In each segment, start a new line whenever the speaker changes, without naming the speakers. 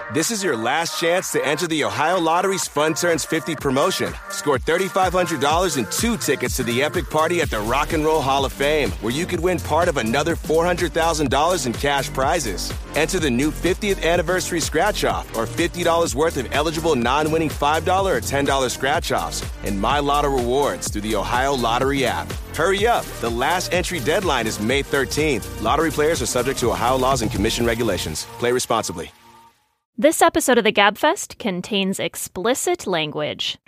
This is your last chance to enter the Ohio Lottery's Fun Turns 50 promotion. Score $3,500 and 2 tickets to the epic party at the Rock and Roll Hall of Fame, where you could win part of another $400,000 in cash prizes. Enter the new 50th anniversary scratch-off or $50 worth of eligible non-winning $5 or $10 scratch-offs and My Lotto rewards through the Ohio Lottery app. Hurry up. The last entry deadline is May 13th. Lottery players are subject to Ohio laws and commission regulations. Play responsibly.
This episode of the Gabfest contains explicit language.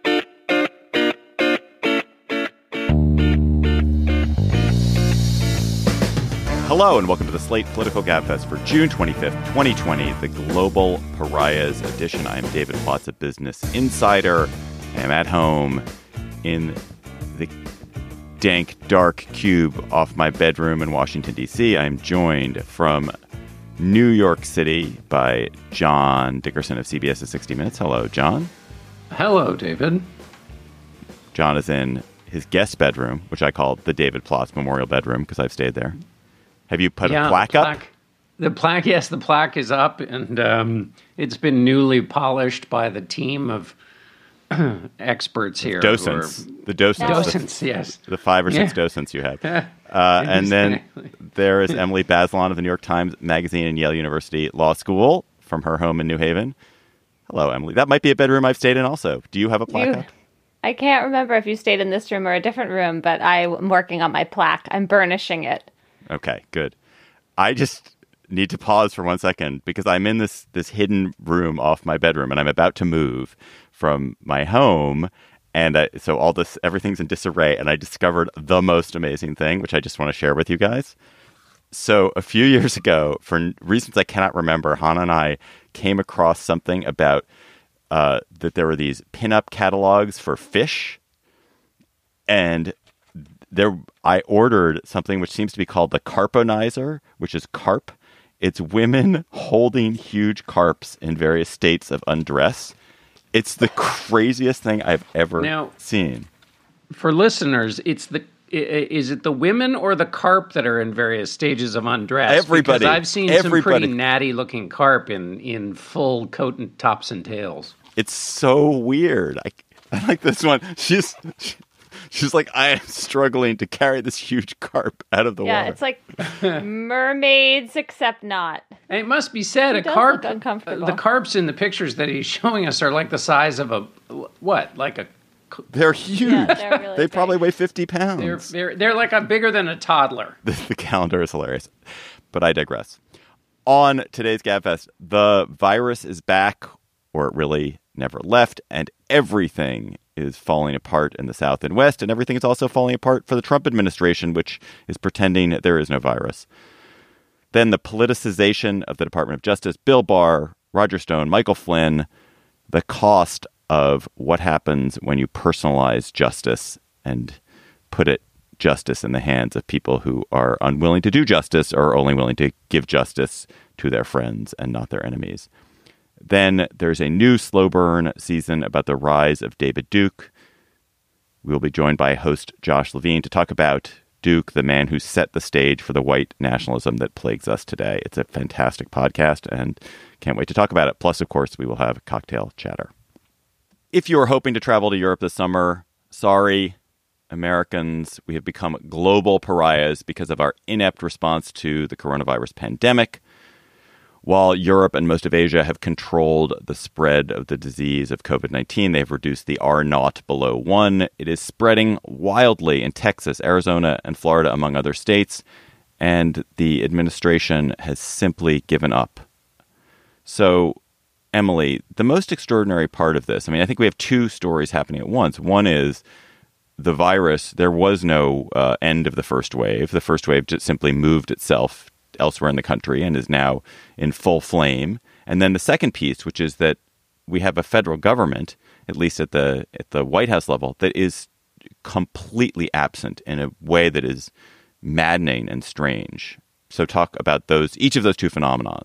Hello and welcome to the Slate Political Gabfest for June 25th, 2020, the Global Pariahs edition. I am David Plotz, a Business Insider. I am at home in the dank, dark cube off my bedroom in Washington, D.C. I am joined from New York City by John Dickerson of CBS's 60 Minutes. Hello, John.
Hello, David.
John is in his guest bedroom, which I call the David Plotz Memorial Bedroom because I've stayed there. Have you put a plaque up?
The plaque, yes, the plaque is up, and it's been newly polished by the team of experts here.
Docents. The docents.
Docents, yes.
The 5 or 6 docents you had. And then there is Emily Bazelon of the New York Times Magazine and Yale University Law School from her home in New Haven. Hello, Emily. That might be a bedroom I've stayed in also. Do you have a plaque up?
I can't remember if you stayed in this room or a different room, but I'm working on my plaque. I'm burnishing it.
Okay, good. I just need to pause for 1 second because I'm in this hidden room off my bedroom and I'm about to move from my home. And so everything's in disarray. And I discovered the most amazing thing, which I just want to share with you guys. So a few years ago, for reasons I cannot remember, Hannah and I came across something about that there were these pinup catalogs for fish. And I ordered something which seems to be called the Carponizer, which is carp. It's women holding huge carps in various states of undress. It's the craziest thing I've ever seen.
For listeners, is it the women or the carp that are in various stages of undress?
Everybody.
Because I've seen some pretty natty-looking carp in full coat and tops and tails.
It's so weird. I like this one. She's like, I am struggling to carry this huge carp out of the water.
Yeah, it's like mermaids, except not.
And it must be said,
a carp, the
carps in the pictures that he's showing us are like the size of
They're huge.
Yeah, they're really
they
big.
probably weigh 50 pounds.
They're like bigger than a toddler.
The calendar is hilarious. But I digress. On today's Gabfest, the virus is back, or it really never left, and everything is falling apart in the South and West, and everything is also falling apart for the Trump administration, which is pretending there is no virus. Then the politicization of the Department of Justice, Bill Barr, Roger Stone, Michael Flynn, the cost of what happens when you personalize justice and put justice in the hands of people who are unwilling to do justice or only willing to give justice to their friends and not their enemies. Then there's a new slow burn season about the rise of David Duke. We will be joined by host Josh Levine to talk about Duke, the man who set the stage for the white nationalism that plagues us today. It's a fantastic podcast and can't wait to talk about it. Plus, of course, we will have cocktail chatter. If you are hoping to travel to Europe this summer, sorry, Americans, we have become global pariahs because of our inept response to the coronavirus pandemic. While Europe and most of Asia have controlled the spread of the disease of COVID-19, they have reduced the R0 below 1. It is spreading wildly in Texas, Arizona, and Florida, among other states, and the administration has simply given up. So, Emily, the most extraordinary part of this, I think we have 2 stories happening at once. One is the virus, there was no end of the first wave. The first wave just simply moved itself elsewhere in the country and is now in full flame. And then the second piece, which is that we have a federal government, at least at the White House level, that is completely absent in a way that is maddening and strange. So talk about each of those 2 phenomenon.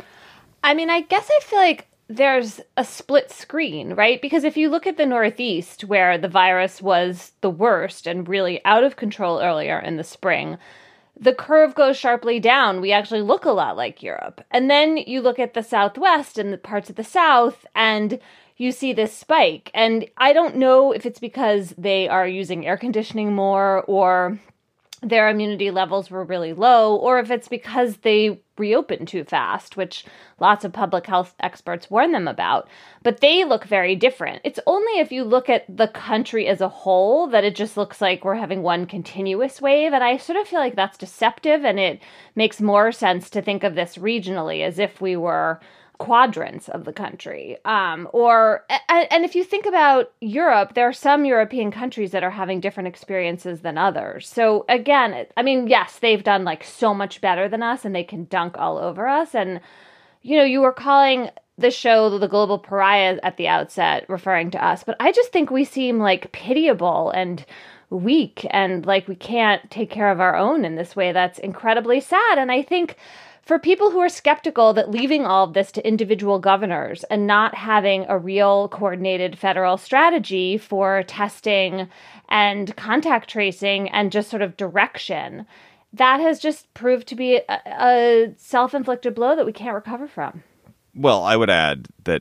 I guess I feel like there's a split screen, right? Because if you look at the Northeast, where the virus was the worst and really out of control earlier in the spring, the curve goes sharply down. We actually look a lot like Europe. And then you look at the Southwest and the parts of the South, and you see this spike. And I don't know if it's because they are using air conditioning more, or their immunity levels were really low, or if it's because they reopened too fast, which lots of public health experts warn them about. But they look very different. It's only if you look at the country as a whole that it just looks like we're having one continuous wave. And I sort of feel like that's deceptive, and it makes more sense to think of this regionally as if we were quadrants of the country. And if you think about Europe, there are some European countries that are having different experiences than others. So again, I mean, yes, they've done like so much better than us, and they can dunk all over us. And, you know, you were calling the show The Global Pariah at the outset, referring to us, but I just think we seem like pitiable and weak, and like we can't take care of our own in this way. That's incredibly sad. And I think for people who are skeptical that leaving all of this to individual governors and not having a real coordinated federal strategy for testing and contact tracing and just sort of direction, that has just proved to be a self-inflicted blow that we can't recover from.
Well, I would add that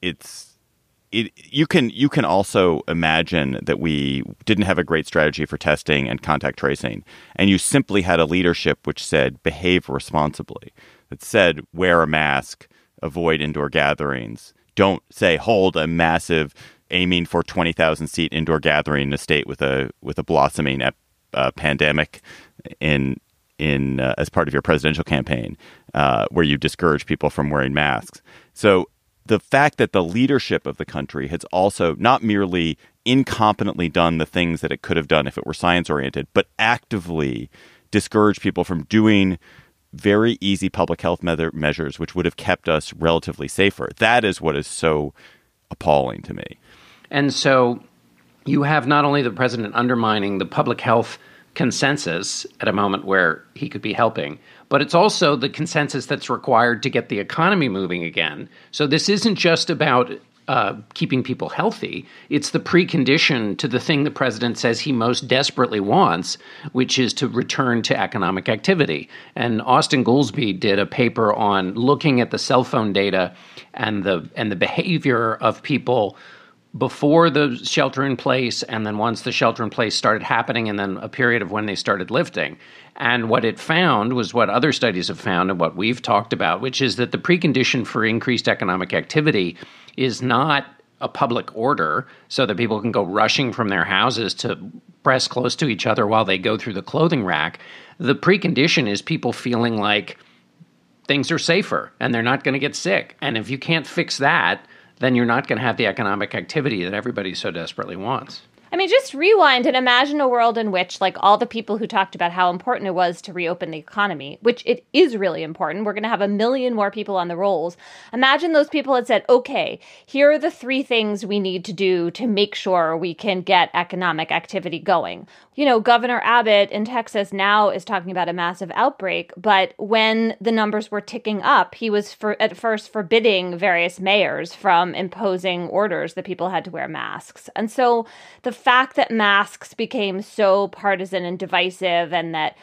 you can also imagine that we didn't have a great strategy for testing and contact tracing, and you simply had a leadership which said behave responsibly, that said wear a mask, avoid indoor gatherings, don't say hold a massive aiming for 20,000 seat indoor gathering in a state with a blossoming pandemic in as part of your presidential campaign, where you discourage people from wearing masks. So the fact that the leadership of the country has also not merely incompetently done the things that it could have done if it were science-oriented, but actively discouraged people from doing very easy public health measures, which would have kept us relatively safer. That is what is so appalling to me.
And so you have not only the president undermining the public health consensus at a moment where he could be helping, but it's also the consensus that's required to get the economy moving again. So this isn't just about keeping people healthy. It's the precondition to the thing the president says he most desperately wants, which is to return to economic activity. And Austin Goolsbee did a paper on looking at the cell phone data and the behavior of people before the shelter in place, and then once the shelter in place started happening, and then a period of when they started lifting. And what it found was what other studies have found and what we've talked about, which is that the precondition for increased economic activity is not a public order so that people can go rushing from their houses to press close to each other while they go through the clothing rack. The precondition is people feeling like things are safer and they're not going to get sick. And if you can't fix that, then you're not going to have the economic activity that everybody so desperately wants.
I mean, just rewind and imagine a world in which, like, all the people who talked about how important it was to reopen the economy, which it is really important. We're going to have 1 million more people on the rolls. Imagine those people had said, okay, here are the 3 things we need to do to make sure we can get economic activity going. You know, Governor Abbott in Texas now is talking about a massive outbreak, but when the numbers were ticking up, he was at first forbidding various mayors from imposing orders that people had to wear masks. And so the fact that masks became so partisan and divisive, and that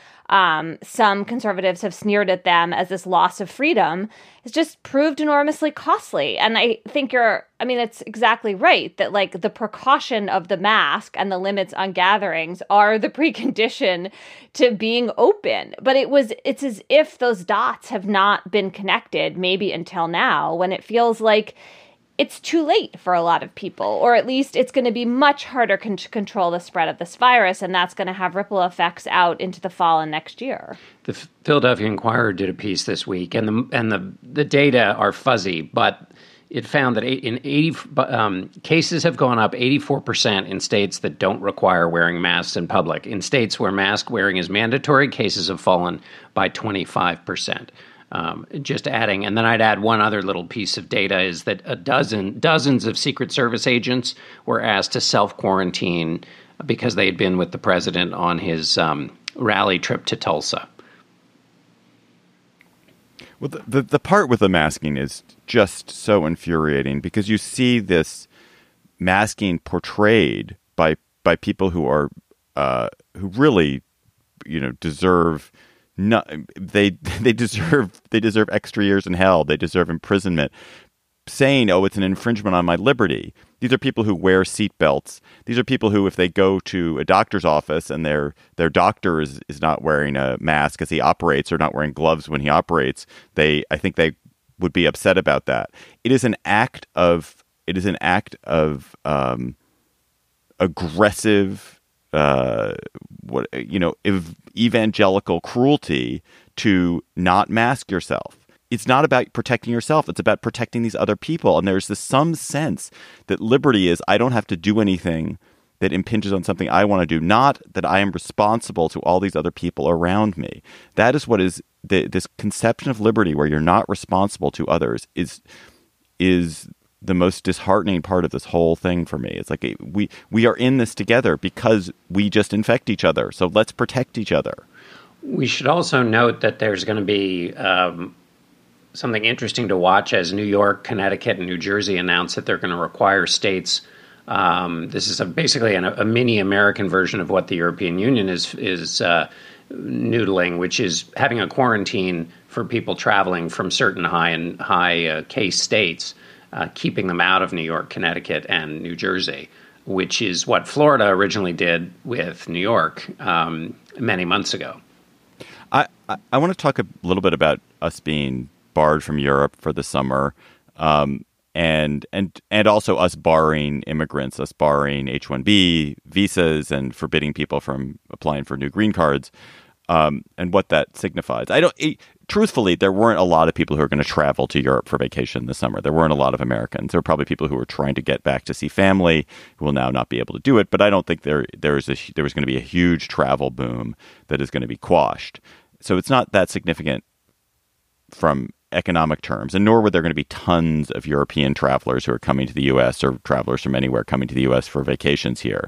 some conservatives have sneered at them as this loss of freedom, has just proved enormously costly. And I think it's exactly right that, like, the precaution of the mask and the limits on gatherings are the precondition to being open. But it's as if those dots have not been connected, maybe until now, when it feels like it's too late for a lot of people, or at least it's going to be much harder to control the spread of this virus, and that's going to have ripple effects out into the fall and next year.
The Philadelphia Inquirer did a piece this week, and the data are fuzzy, but it found that cases have gone up 84% in states that don't require wearing masks in public. In states where mask wearing is mandatory, cases have fallen by 25%. Just adding, and then I'd add one other little piece of data is that dozens of Secret Service agents were asked to self-quarantine because they had been with the president on his rally trip to Tulsa.
Well, the part with the masking is just so infuriating because you see this masking portrayed by people who are who really, deserve no, they deserve extra years in hell. They deserve imprisonment. Saying, oh, it's an infringement on my liberty. These are people who wear seatbelts. These are people who, if they go to a doctor's office and their doctor is not wearing a mask as he operates or not wearing gloves when he operates, I think they would be upset about that. It is an act of aggressive, evangelical cruelty to not mask yourself. It's not about protecting yourself. It's about protecting these other people. And there's some sense that liberty is I don't have to do anything that impinges on something I want to do, not that I am responsible to all these other people around me. That is what is this conception of liberty where you're not responsible to others is the most disheartening part of this whole thing for me. It's like we are in this together because we just infect each other. So let's protect each other.
We should also note that there's going to be something interesting to watch as New York, Connecticut, and New Jersey announce that they're going to require states. This is basically a mini American version of what the European Union is noodling, which is having a quarantine for people traveling from certain high case states, keeping them out of New York, Connecticut, and New Jersey, which is what Florida originally did with New York many months ago.
I want to talk a little bit about us being barred from Europe for the summer, and also us barring immigrants, us barring H-1B visas and forbidding people from applying for new green cards, and what that signifies. Truthfully, there weren't a lot of people who are going to travel to Europe for vacation this summer. There weren't a lot of Americans. There were probably people who were trying to get back to see family who will now not be able to do it. But I don't think there was going to be a huge travel boom that is going to be quashed. So it's not that significant from economic terms, and nor were there going to be tons of European travelers who are coming to the U.S. or travelers from anywhere coming to the U.S. for vacations here.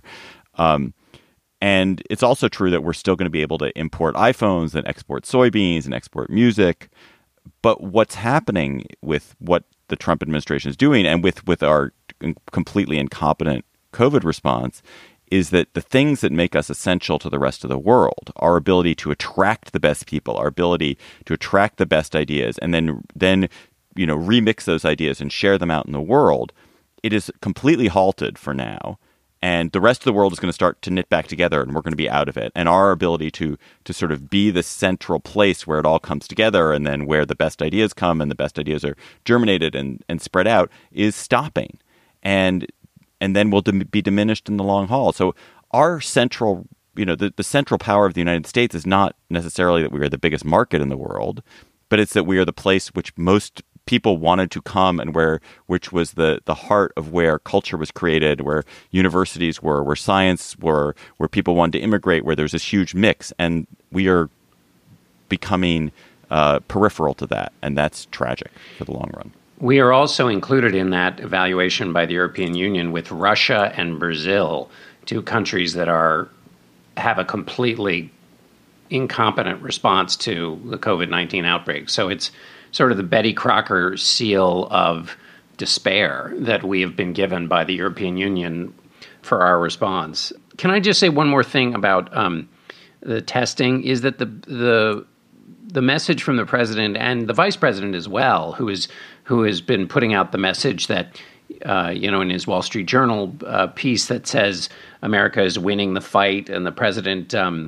And it's also true that we're still going to be able to import iPhones and export soybeans and export music. But what's happening with what the Trump administration is doing and with our completely incompetent COVID response is that the things that make us essential to the rest of the world, our ability to attract the best people, our ability to attract the best ideas, and then remix those ideas and share them out in the world, it is completely halted for now. And the rest of the world is going to start to knit back together, and we're going to be out of it. And our ability to sort of be the central place where it all comes together, and then where the best ideas come and the best ideas are germinated and spread out, is stopping. And then will be diminished in the long haul. So our central, the central power of the United States is not necessarily that we are the biggest market in the world, but it's that we are the place which most people wanted to come and which was the heart of where culture was created, where universities were, where science were, where people wanted to immigrate, where there's this huge mix. And we are becoming peripheral to that. And that's tragic for the long run.
We are also included in that evaluation by the European Union with Russia and Brazil, two countries that have a completely incompetent response to the COVID-19 outbreak. So it's sort of the Betty Crocker seal of despair that we have been given by the European Union for our response. Can I just say one more thing about the testing? Is that the message from the president and the vice president as well, who has been putting out the message that, in his Wall Street Journal piece that says America is winning the fight, and the president, and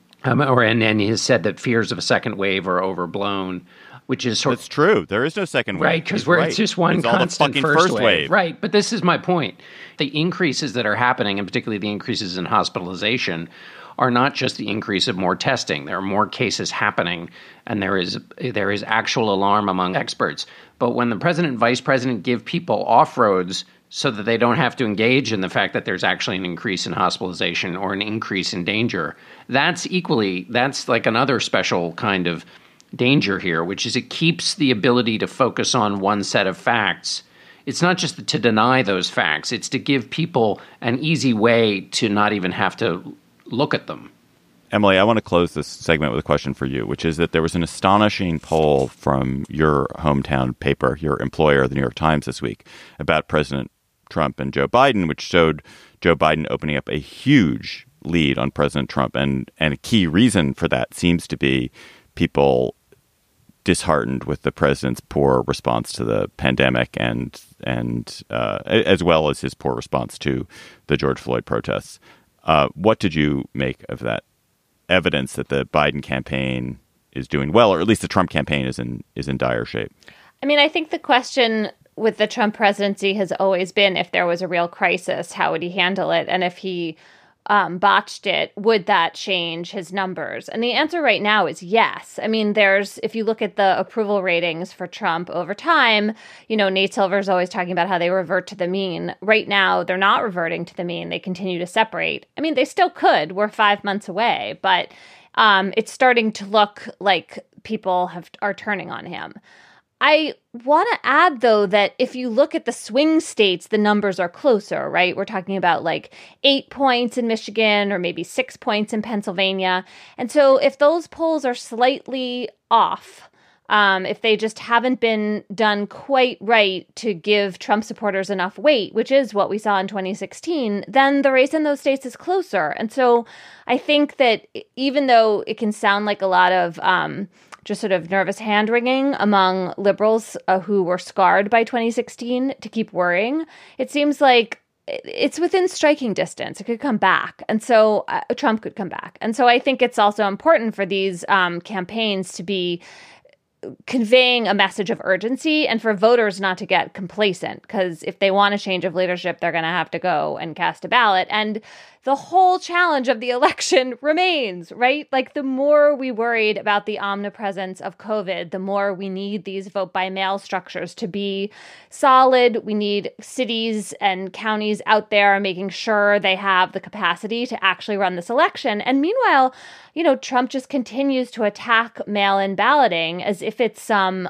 he has said that fears of a second wave are overblown, which is
That's true. There is no second wave.
Right, because it's just one constant first wave. Right, but this is my point. The increases that are happening, and particularly the increases in hospitalization, are not just the increase of more testing. There are more cases happening, and there is actual alarm among experts. But when the president and vice president give people off-roads so that they don't have to engage in the fact that there's actually an increase in hospitalization or an increase in danger, that's like another special kind of danger here, which is it keeps the ability to focus on one set of facts. It's not just to deny those facts. It's to give people an easy way to not even have to look at them.
Emily, I want to close this segment with a question for you, which is that there was an astonishing poll from your hometown paper, your employer, the New York Times, this week about President Trump and Joe Biden, which showed Joe Biden opening up a huge lead on President Trump. And a key reason for that seems to be people disheartened with the president's poor response to the pandemic and as well as his poor response to the George Floyd protests. What did you make of that evidence that the Biden campaign is doing well, or at least the Trump campaign is in dire shape?
I mean, I think the question with the Trump presidency has always been, if there was a real crisis, how would he handle it? And if he botched it, would that change his numbers? And the answer right now is yes. I mean, if you look at the approval ratings for Trump over time, Nate Silver's always talking about how they revert to the mean. Right now, they're not reverting to the mean. They continue to separate. I mean, they still could. We're 5 months away, but it's starting to look like people are turning on him. I want to add, though, that if you look at the swing states, the numbers are closer, right? We're talking about like 8 points in Michigan or maybe 6 points in Pennsylvania. And so if those polls are slightly off, if they just haven't been done quite right to give Trump supporters enough weight, which is what we saw in 2016, then the race in those states is closer. And so I think that even though it can sound like a lot of just sort of nervous hand-wringing among liberals who were scarred by 2016 to keep worrying, it seems like it's within striking distance. It could come back. And so Trump could come back. And so I think it's also important for these campaigns to be conveying a message of urgency and for voters not to get complacent, because if they want a change of leadership, they're going to have to go and cast a ballot. And the whole challenge of the election remains, right? Like, the more we worried about the omnipresence of COVID, the more we need these vote by mail structures to be solid. We need cities and counties out there making sure they have the capacity to actually run this election. And meanwhile, Trump just continues to attack mail-in balloting as if it's some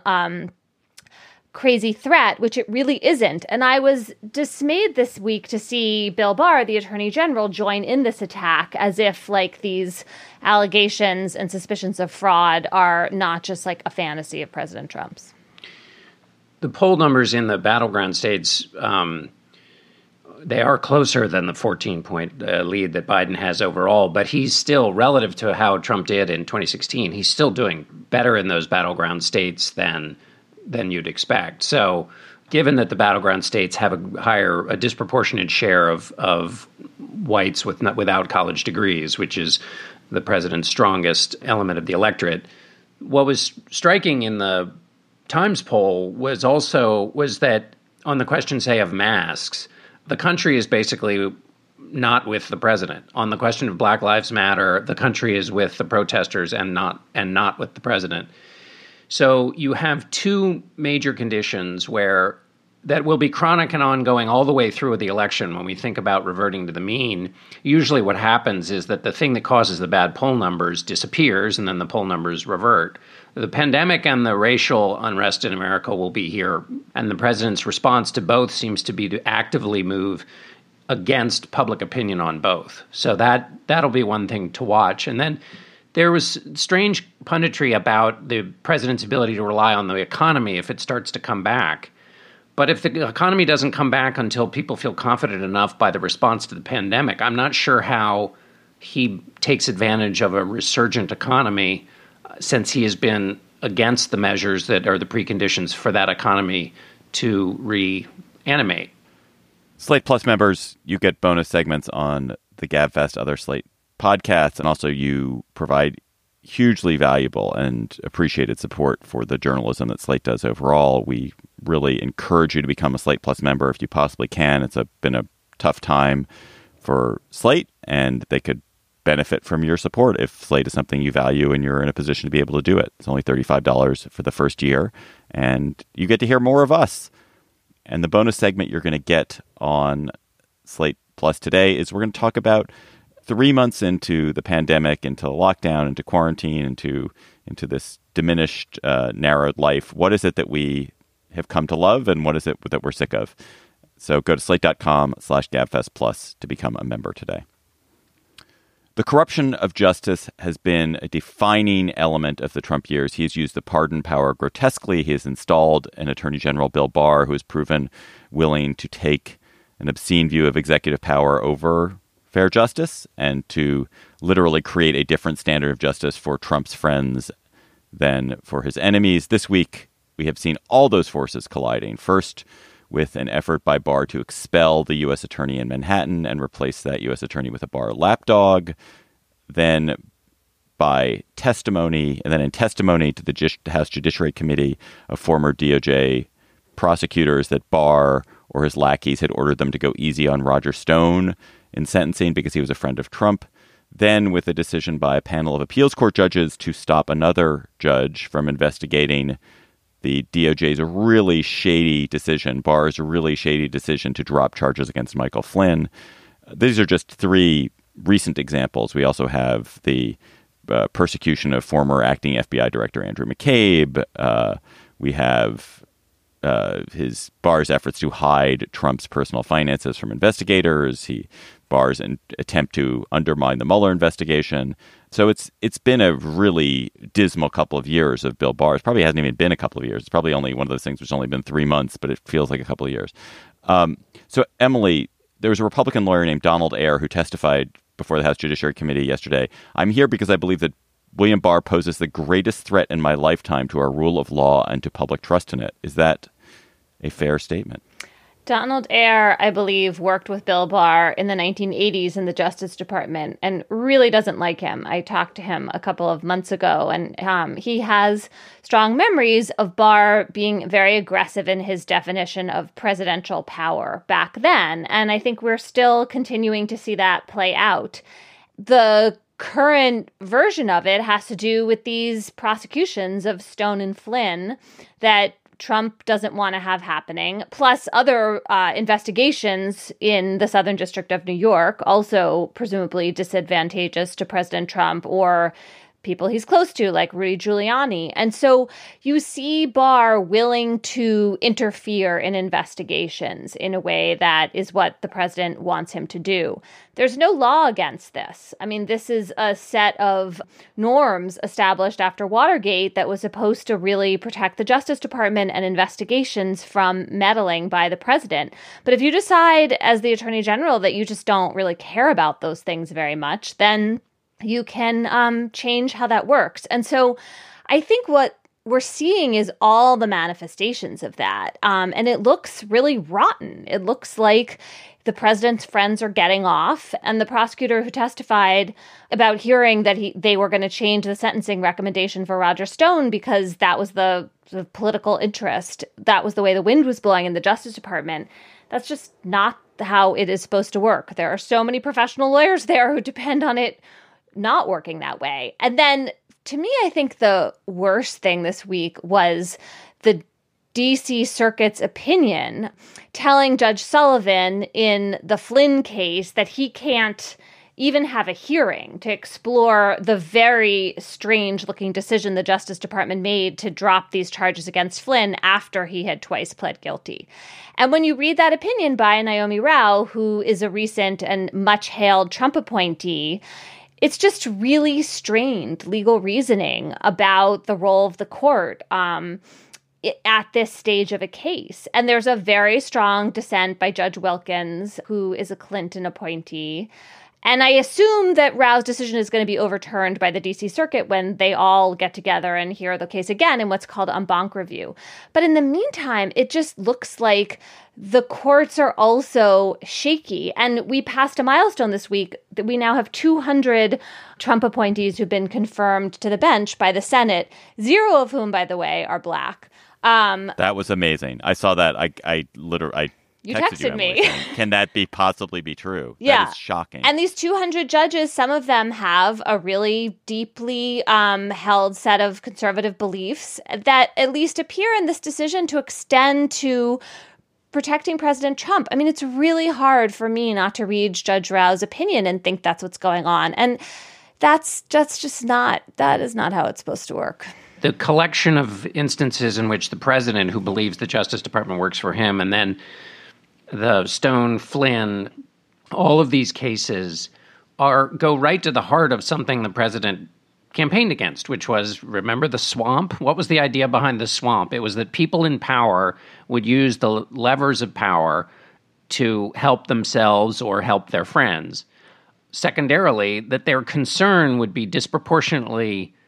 crazy threat, which it really isn't. And I was dismayed this week to see Bill Barr, the Attorney General, join in this attack as if like these allegations and suspicions of fraud are not just like a fantasy of President Trump's.
The poll numbers in the battleground states, they are closer than the 14-point lead that Biden has overall, but he's still, relative to how Trump did in 2016, he's still doing better in those battleground states than you'd expect. So given that the battleground states have a disproportionate share of whites without college degrees, which is the president's strongest element of the electorate, what was striking in the Times poll was that on the question, say, of masks, the country is basically not with the president. On the question of Black Lives Matter, the country is with the protesters and not with the president. So you have two major conditions that will be chronic and ongoing all the way through the election. When we think about reverting to the mean, usually what happens is that the thing that causes the bad poll numbers disappears and then the poll numbers revert. The pandemic and the racial unrest in America will be here, and the president's response to both seems to be to actively move against public opinion on both. So that'll be one thing to watch. And then there was strange punditry about the president's ability to rely on the economy if it starts to come back. But if the economy doesn't come back until people feel confident enough by the response to the pandemic, I'm not sure how he takes advantage of a resurgent economy since he has been against the measures that are the preconditions for that economy to reanimate.
Slate Plus members, you get bonus segments on the GabFest, other Slate podcasts, and also you provide hugely valuable and appreciated support for the journalism that Slate does overall. We really encourage you to become a Slate Plus member if you possibly can. It's been a tough time for Slate, and they could benefit from your support if Slate is something you value and you're in a position to be able to do it. It's only $35 for the first year, and you get to hear more of us. And the bonus segment you're going to get on Slate Plus today is we're going to talk about 3 months into the pandemic, into lockdown, into quarantine, into this diminished, narrowed life. What is it that we have come to love, and what is it that we're sick of? So go to slate.com/GabFestPlus to become a member today. The corruption of justice has been a defining element of the Trump years. He has used the pardon power grotesquely. He has installed an Attorney General, Bill Barr, who has proven willing to take an obscene view of executive power over fair justice and to literally create a different standard of justice for Trump's friends than for his enemies. This week, we have seen all those forces colliding. First, with an effort by Barr to expel the U.S. attorney in Manhattan and replace that U.S. attorney with a Barr lapdog. Then by testimony, and then in testimony to the House Judiciary Committee of former DOJ prosecutors that Barr or his lackeys had ordered them to go easy on Roger Stone in sentencing because he was a friend of Trump. Then with a decision by a panel of appeals court judges to stop another judge from investigating the DOJ's really shady decision, Barr's really shady decision to drop charges against Michael Flynn. These are just three recent examples. We also have the persecution of former acting FBI Director Andrew McCabe. We have his Barr's efforts to hide Trump's personal finances from investigators. Barr's attempt to undermine the Mueller investigation. So it's been a really dismal couple of years of Bill Barr. It probably hasn't even been a couple of years. It's probably only one of those things which has only been 3 months, but it feels like a couple of years. So Emily, there was a Republican lawyer named Donald Ayer who testified before the House Judiciary Committee yesterday. I'm here because I believe that William Barr poses the greatest threat in my lifetime to our rule of law and to public trust in it. Is that a fair statement?
Donald Ayer, I believe, worked with Bill Barr in the 1980s in the Justice Department and really doesn't like him. I talked to him a couple of months ago, and he has strong memories of Barr being very aggressive in his definition of presidential power back then. And I think we're still continuing to see that play out. The current version of it has to do with these prosecutions of Stone and Flynn that Trump doesn't want to have happening, plus other investigations in the Southern District of New York, also presumably disadvantageous to President Trump or people he's close to, like Rudy Giuliani. And so you see Barr willing to interfere in investigations in a way that is what the president wants him to do. There's no law against this. I mean, this is a set of norms established after Watergate that was supposed to really protect the Justice Department and investigations from meddling by the president. But if you decide as the Attorney General that you just don't really care about those things very much, then you can change how that works. And so I think what we're seeing is all the manifestations of that. And it looks really rotten. It looks like the president's friends are getting off. And the prosecutor who testified about hearing that they were going to change the sentencing recommendation for Roger Stone because that was the political interest. That was the way the wind was blowing in the Justice Department. That's just not how it is supposed to work. There are so many professional lawyers there who depend on it not working that way. And then to me, I think the worst thing this week was the D.C. Circuit's opinion telling Judge Sullivan in the Flynn case that he can't even have a hearing to explore the very strange-looking decision the Justice Department made to drop these charges against Flynn after he had twice pled guilty. And when you read that opinion by Naomi Rao, who is a recent and much-hailed Trump appointee, it's just really strained legal reasoning about the role of the court at this stage of a case. And there's a very strong dissent by Judge Wilkins, who is a Clinton appointee. And I assume that Rao's decision is going to be overturned by the D.C. Circuit when they all get together and hear the case again in what's called en banc review. But in the meantime, it just looks like the courts are also shaky. And we passed a milestone this week that we now have 200 Trump appointees who've been confirmed to the bench by the Senate, 0 of whom, by the way, are Black.
That was amazing. I saw that. I
You
texted
texted me.
Saying, can that possibly be true?
Yeah.
That is shocking.
And these 200 judges, some of them have a really deeply held set of conservative beliefs that at least appear in this decision to extend to protecting President Trump. I mean, it's really hard for me not to read Judge Rao's opinion and think that's what's going on. And that is not how it's supposed to work.
The collection of instances in which the president, who believes the Justice Department works for him, and then the Stone, Flynn, all of these cases go right to the heart of something the president campaigned against, which was, remember the swamp? What was the idea behind the swamp? It was that people in power would use the levers of power to help themselves or help their friends. Secondarily, that their concern would be disproportionately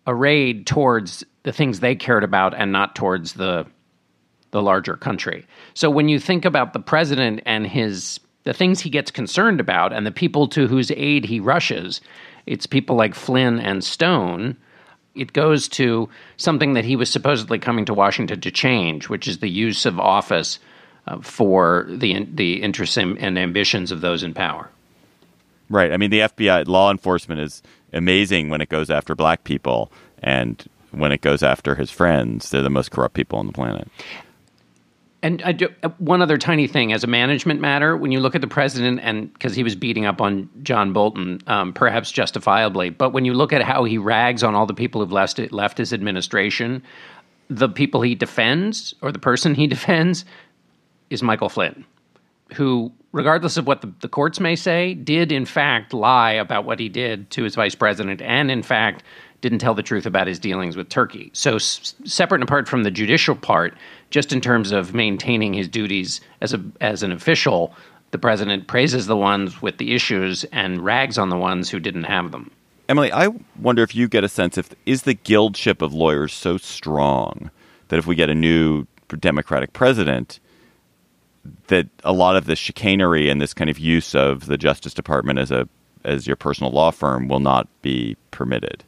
arrayed towards the things they cared about and not towards the larger country. So when you think about the president and the things he gets concerned about and the people to whose aid he rushes, it's people like Flynn and Stone. It goes to something that he was supposedly coming to Washington to change, which is the use of office for the interests and ambitions of those in power.
Right. I mean, the FBI law enforcement is amazing when it goes after black people, and when it goes after his friends, they're the most corrupt people on the planet.
And one other tiny thing, as a management matter, when you look at the president, and because he was beating up on John Bolton, perhaps justifiably, but when you look at how he rags on all the people who've left his administration, the people he defends, or the person he defends, is Michael Flynn, who, regardless of what the courts may say, did in fact lie about what he did to his vice president, and in fact didn't tell the truth about his dealings with Turkey. So separate and apart from the judicial part, just in terms of maintaining his duties as an official, the president praises the ones with the issues and rags on the ones who didn't have them.
Emily, I wonder if you get a sense is the guildship of lawyers so strong that if we get a new Democratic president, that a lot of this chicanery and this kind of use of the Justice Department as your personal law firm will not be permitted?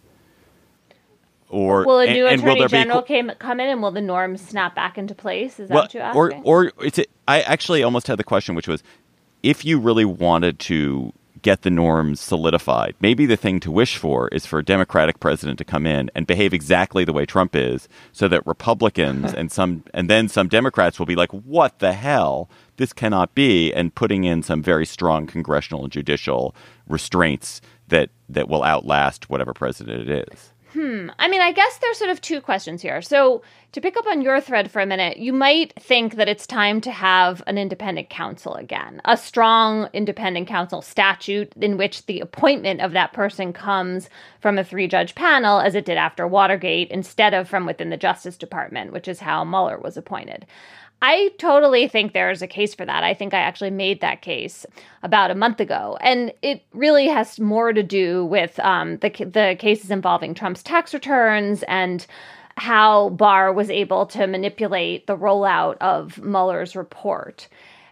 Or
will a new attorney general come in, and will the norms snap back into place? Is that what you're asking?
Or I actually almost had the question, which was, if you really wanted to get the norms solidified, maybe the thing to wish for is for a Democratic president to come in and behave exactly the way Trump is, so that Republicans and then some Democrats will be like, what the hell? This cannot be, and putting in some very strong congressional and judicial restraints that will outlast whatever president it is.
I mean, I guess there's sort of two questions here. So to pick up on your thread for a minute, you might think that it's time to have an independent counsel again, a strong independent counsel statute in which the appointment of that person comes from a 3-judge panel, as it did after Watergate, instead of from within the Justice Department, which is how Mueller was appointed. I totally think there's a case for that. I think I actually made that case about a month ago. And it really has more to do with the cases involving Trump's tax returns and how Barr was able to manipulate the rollout of Mueller's report.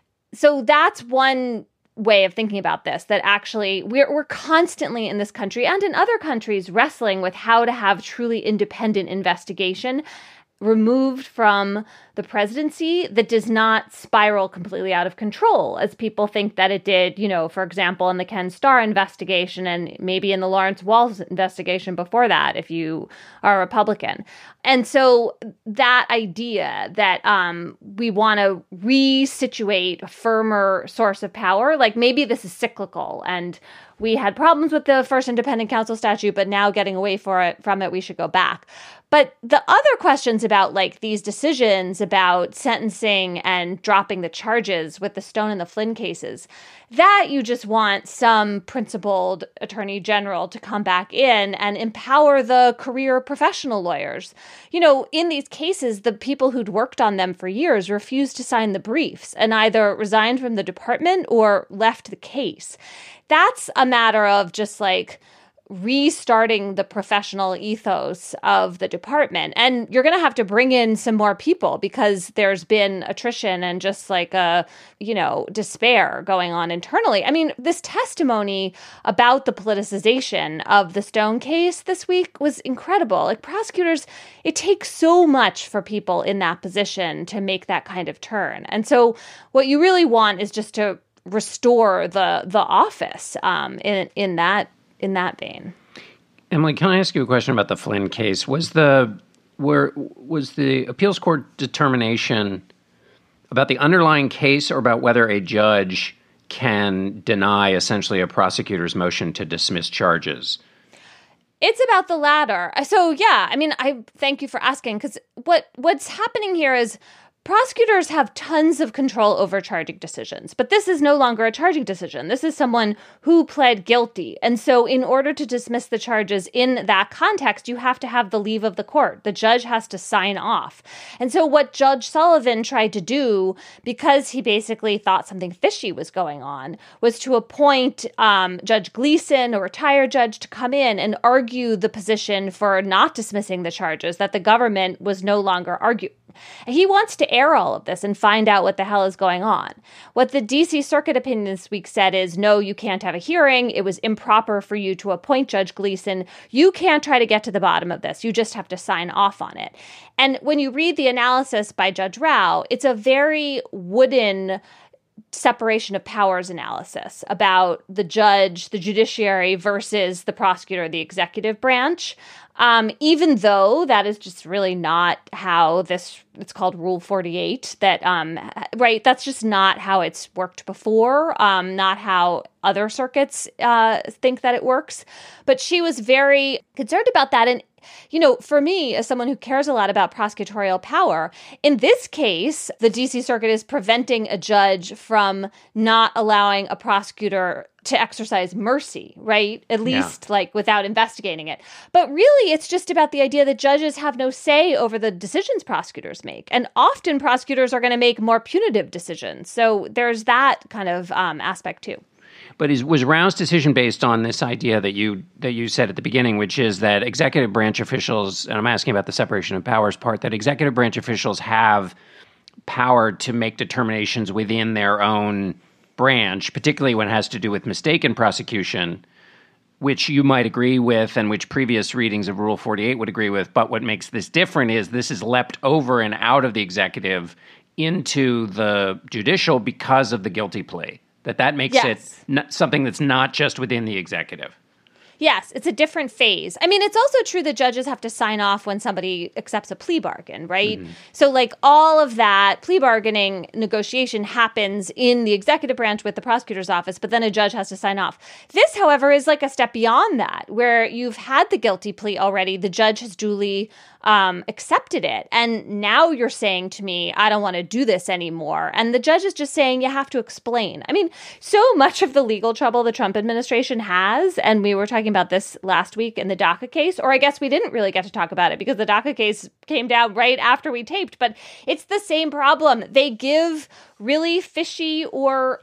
So that's one way of thinking about this, that actually we're constantly in this country and in other countries wrestling with how to have truly independent investigation removed from the presidency that does not spiral completely out of control, as people think that it did, for example, in the Ken Starr investigation and maybe in the Lawrence Walls investigation before that, if you are a Republican. And so that idea that we want to resituate a firmer source of power, like maybe this is cyclical and we had problems with the first independent counsel statute, but now getting away from it, we should go back. But the other questions about these decisions about sentencing and dropping the charges with the Stone and the Flynn cases, that you just want some principled attorney general to come back in and empower the career professional lawyers. In these cases, the people who'd worked on them for years refused to sign the briefs and either resigned from the department or left the case. That's a matter of just restarting the professional ethos of the department. And you're going to have to bring in some more people because there's been attrition and just despair going on internally. I mean, this testimony about the politicization of the Stone case this week was incredible. Prosecutors, it takes so much for people in that position to make that kind of turn. And so what you really want is just to restore the office in that vein.
Emily, can I ask you a question about the Flynn case? Was the appeals court determination about the underlying case or about whether a judge can deny essentially a prosecutor's motion to dismiss charges?
It's about the latter. So, yeah, I mean, I thank you for asking, because what's happening here is prosecutors have tons of control over charging decisions, but this is no longer a charging decision. This is someone who pled guilty. And so in order to dismiss the charges in that context, you have to have the leave of the court. The judge has to sign off. And so what Judge Sullivan tried to do, because he basically thought something fishy was going on, was to appoint Judge Gleason, a retired judge, to come in and argue the position for not dismissing the charges that the government was no longer arguing. He wants to air all of this and find out what the hell is going on. What the D.C. Circuit opinion this week said is, no, you can't have a hearing. It was improper for you to appoint Judge Gleason. You can't try to get to the bottom of this. You just have to sign off on it. And when you read the analysis by Judge Rao, it's a very wooden separation of powers analysis about the judge, the judiciary versus the prosecutor, the executive branch. Even though that is just really not how it's called Rule 48, right? That's just not how it's worked before, not how other circuits think that it works. But she was very concerned about that. And for me, as someone who cares a lot about prosecutorial power, in this case, the D.C. Circuit is preventing a judge from not allowing a prosecutor to exercise mercy, right? At least without investigating it. But really, it's just about the idea that judges have no say over the decisions prosecutors make. And often prosecutors are going to make more punitive decisions. So there's that kind of aspect too.
But was Rao's decision based on this idea that you said at the beginning, which is that executive branch officials, and I'm asking about the separation of powers part, that executive branch officials have power to make determinations within their own branch, particularly when it has to do with mistaken prosecution, which you might agree with and which previous readings of Rule 48 would agree with. But what makes this different is this is leapt over and out of the executive into the judicial because of the guilty plea. That makes it something that's not just within the executive.
Yes, it's a different phase. I mean, it's also true that judges have to sign off when somebody accepts a plea bargain, right? Mm-hmm. So all of that plea bargaining negotiation happens in the executive branch with the prosecutor's office, but then a judge has to sign off. This, however, is a step beyond that, where you've had the guilty plea already. The judge has duly accepted it. And now you're saying to me, I don't want to do this anymore. And the judge is just saying, you have to explain. I mean, so much of the legal trouble the Trump administration has, and we were talking about this last week in the DACA case, or I guess we didn't really get to talk about it because the DACA case came down right after we taped, but it's the same problem. They give really fishy or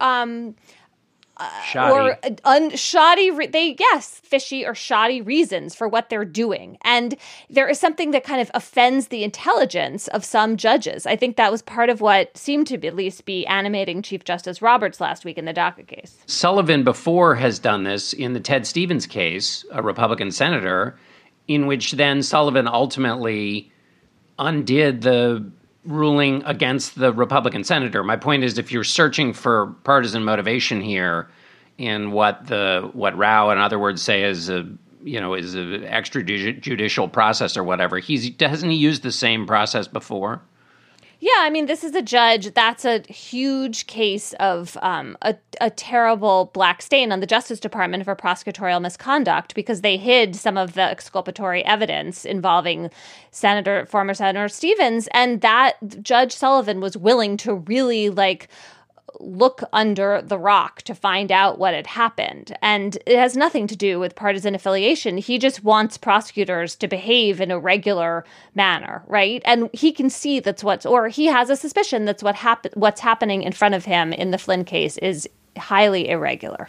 fishy or shoddy reasons for what they're doing. And there is something that kind of offends the intelligence of some judges. I think that was part of what seemed to at least be animating Chief Justice Roberts last week in the DACA case.
Sullivan before has done this in the Ted Stevens case, a Republican senator, in which then Sullivan ultimately undid the ruling against the Republican senator. My point is, if you're searching for partisan motivation here in what Rao and other words say is an extrajudicial process or whatever, hasn't he used the same process before?
Yeah, I mean, this is a judge. That's a huge case of a terrible black stain on the Justice Department for prosecutorial misconduct because they hid some of the exculpatory evidence involving former Senator Stevens, and that Judge Sullivan was willing to really look under the rock to find out what had happened. And it has nothing to do with partisan affiliation. He just wants prosecutors to behave in a regular manner, right? And he can see he has a suspicion that's what's happening in front of him in the Flynn case is highly irregular.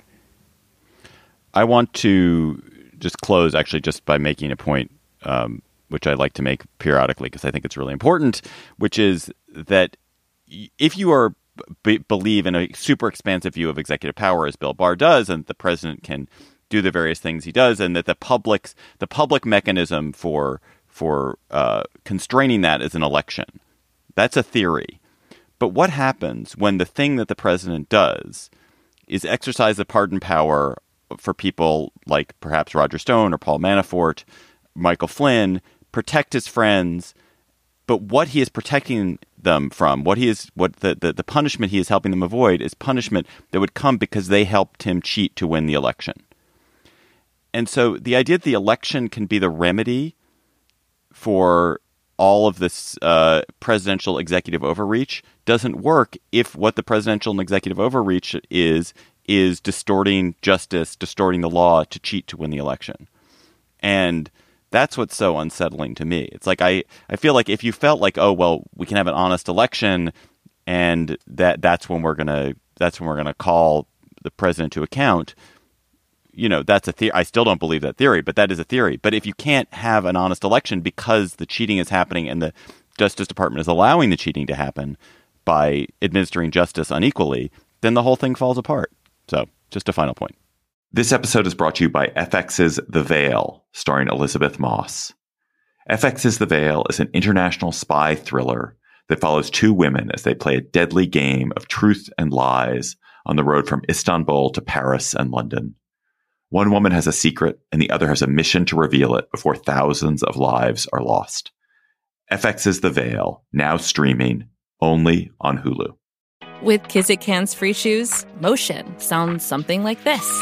I want to just close actually just by making a point, which I like to make periodically because I think it's really important, which is that if you believe in a super expansive view of executive power, as Bill Barr does, and the president can do the various things he does, and that the public mechanism for constraining that is an election. That's a theory. But what happens when the thing that the president does is exercise the pardon power for people like perhaps Roger Stone or Paul Manafort, Michael Flynn, protect his friends, but what he is protecting them from, the punishment he is helping them avoid is punishment that would come because they helped him cheat to win the election. And so the idea that the election can be the remedy for all of this presidential executive overreach doesn't work if what the presidential and executive overreach is distorting justice, distorting the law to cheat to win the election. And that's what's so unsettling to me. It's like I feel like if you felt like, oh well, we can have an honest election, and that's when we're gonna call the president to account. You know, that's a theory. I still don't believe that theory, but that is a theory. But if you can't have an honest election because the cheating is happening and the Justice Department is allowing the cheating to happen by administering justice unequally, then the whole thing falls apart. So, just a final point.
This episode is brought to you by FX's The Veil, starring Elizabeth Moss. FX's The Veil is an international spy thriller that follows two women as they play a deadly game of truth and lies on the road from Istanbul to Paris and London. One woman has a secret, and the other has a mission to reveal it before thousands of lives are lost. FX's The Veil, now streaming only on Hulu.
With Kizik hands-free shoes, motion sounds something like this.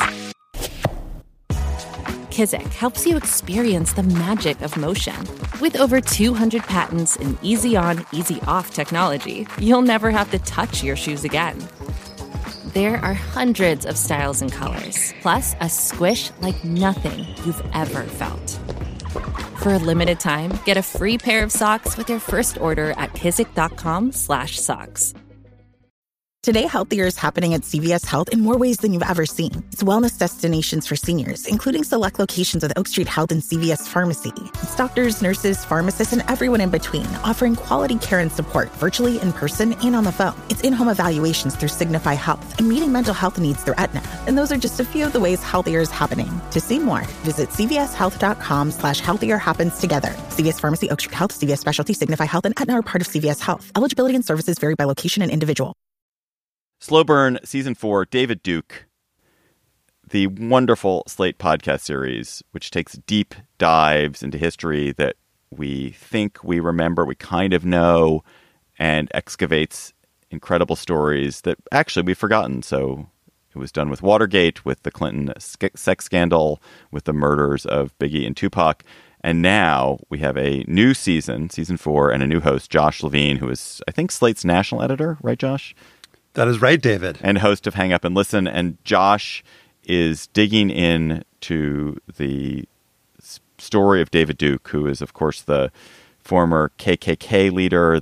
Kizik helps you experience the magic of motion. With over 200 patents and easy-on, easy-off technology, you'll never have to touch your shoes again. There are hundreds of styles and colors, plus a squish like nothing you've ever felt. For a limited time, get a free pair of socks with your first order at kizik.com/socks.
Today, healthier is happening at CVS Health in more ways than you've ever seen. It's wellness destinations for seniors, including select locations with Oak Street Health and CVS Pharmacy. It's doctors, nurses, pharmacists, and everyone in between, offering quality care and support virtually, in person, and on the phone. It's in-home evaluations through Signify Health and meeting mental health needs through Aetna. And those are just a few of the ways healthier is happening. To see more, visit cvshealth.com/healthier happens together. CVS Pharmacy, Oak Street Health, CVS Specialty, Signify Health, and Aetna are part of CVS Health. Eligibility and services vary by location and individual.
Slow Burn, Season 4, David Duke, the wonderful Slate podcast series, which takes deep dives into history that we think we remember, we kind of know, and excavates incredible stories that actually we've forgotten. So it was done with Watergate, with the Clinton sex scandal, with the murders of Biggie and Tupac. And now we have a new season, Season 4, and a new host, Josh Levine, who is, I think, Slate's national editor, right, Josh?
That is right, David.
And host of Hang Up and Listen. And Josh is digging into the story of David Duke, who is, of course, the former KKK leader,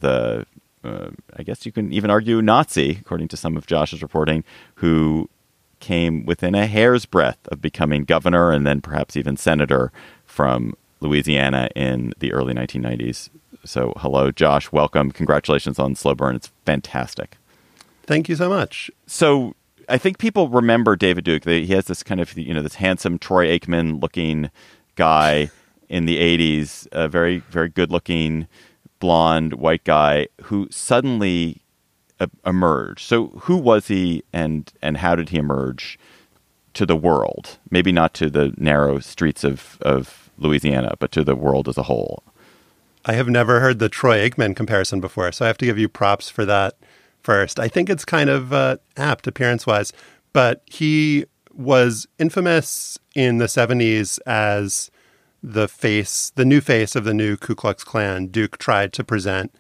I guess you can even argue Nazi, according to some of Josh's reporting, who came within a hair's breadth of becoming governor and then perhaps even senator from Louisiana in the early 1990s. So hello, Josh. Welcome. Congratulations on Slow Burn. It's fantastic.
Thank you so much.
So I think people remember David Duke. He has this kind of, this handsome Troy Aikman looking guy in the 80s, a very, very good looking blonde white guy who suddenly emerged. So who was he and how did he emerge to the world? Maybe not to the narrow streets of Louisiana, but to the world as a whole.
I have never heard the Troy Aikman comparison before, so I have to give you props for that. First, I think it's kind of apt appearance-wise, but he was infamous in the 70s as the new face of the new Ku Klux Klan. Duke tried to present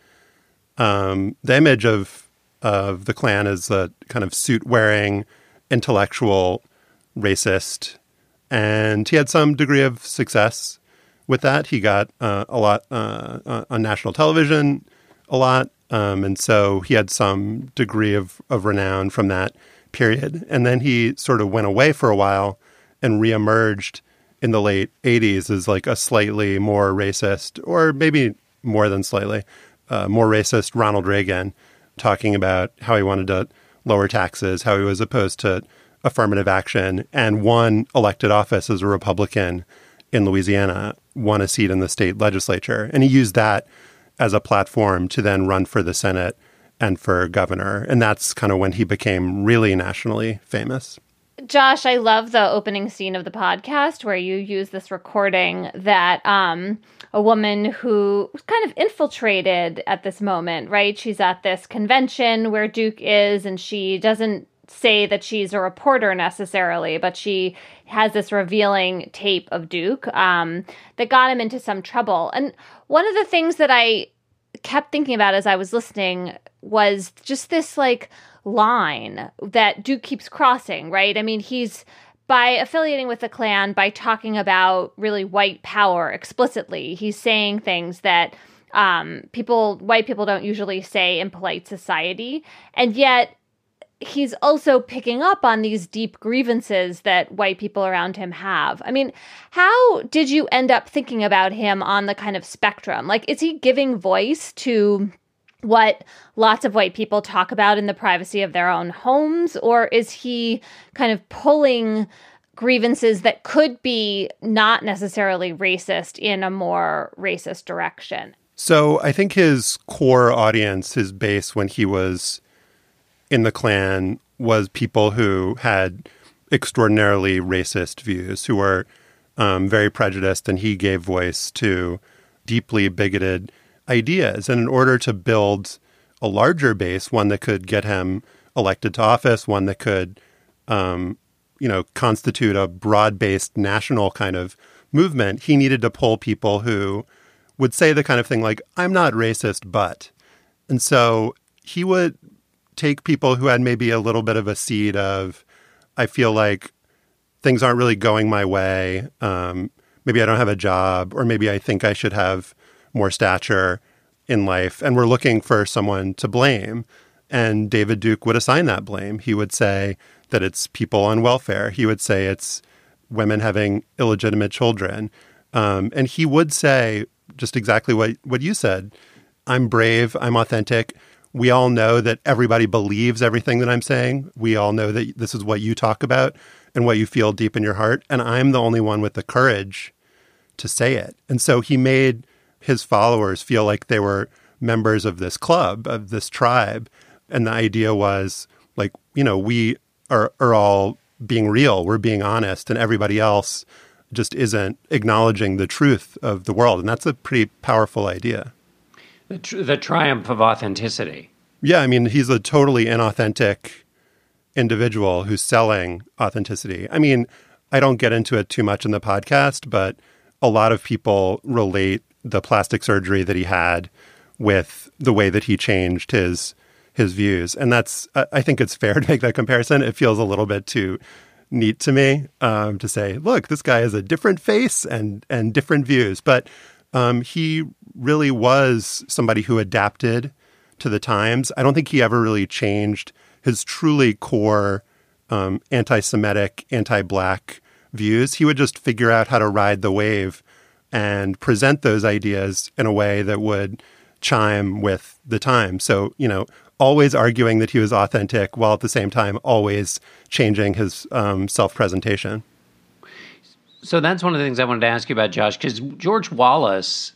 the image of the Klan as a kind of suit-wearing, intellectual racist, and he had some degree of success with that. He got a lot on national television, a lot. And so he had some degree of renown from that period. And then he sort of went away for a while and reemerged in the late 80s as like a slightly more racist, or maybe more than slightly, more racist Ronald Reagan, talking about how he wanted to lower taxes, how he was opposed to affirmative action, and won elected office as a Republican in Louisiana, won a seat in the state legislature. And he used that as a platform to then run for the Senate and for governor. And that's kind of when he became really nationally famous.
Josh, I love the opening scene of the podcast where you use this recording that a woman who was kind of infiltrated at this moment, right? She's at this convention where Duke is, and she doesn't say that she's a reporter necessarily, but she has this revealing tape of Duke that got him into some trouble. And one of the things that I kept thinking about as I was listening was just this like line that Duke keeps crossing, right? I mean, he's by affiliating with the Klan, by talking about really white power explicitly, he's saying things that white people don't usually say in polite society. And yet he's also picking up on these deep grievances that white people around him have. I mean, how did you end up thinking about him on the kind of spectrum? Like, is he giving voice to what lots of white people talk about in the privacy of their own homes? Or is he kind of pulling grievances that could be not necessarily racist in a more racist direction?
So I think his core audience, his base when he was in the Klan, was people who had extraordinarily racist views, who were very prejudiced, and he gave voice to deeply bigoted ideas. And in order to build a larger base, one that could get him elected to office, one that could, constitute a broad-based national kind of movement, he needed to pull people who would say the kind of thing like, I'm not racist, but. And so he would take people who had maybe a little bit of a seed of, I feel like things aren't really going my way. Maybe I don't have a job, or maybe I think I should have more stature in life, and we're looking for someone to blame. And David Duke would assign that blame. He would say that it's people on welfare. He would say it's women having illegitimate children. And he would say just exactly what you said. I'm brave. I'm authentic. We all know that everybody believes everything that I'm saying. We all know that this is what you talk about and what you feel deep in your heart. And I'm the only one with the courage to say it. And so he made his followers feel like they were members of this club, of this tribe. And the idea was like, we are all being real. We're being honest, and everybody else just isn't acknowledging the truth of the world. And that's a pretty powerful idea.
The triumph of authenticity.
Yeah, I mean, he's a totally inauthentic individual who's selling authenticity. I mean, I don't get into it too much in the podcast, but a lot of people relate the plastic surgery that he had with the way that he changed his views. And that's, I think it's fair to make that comparison. It feels a little bit too neat to me to say, look, this guy has a different face and different views. But he really was somebody who adapted to the times. I don't think he ever really changed his truly core anti-Semitic, anti-Black views. He would just figure out how to ride the wave and present those ideas in a way that would chime with the time. So, always arguing that he was authentic while at the same time always changing his self-presentation.
So that's one of the things I wanted to ask you about, Josh, because George Wallace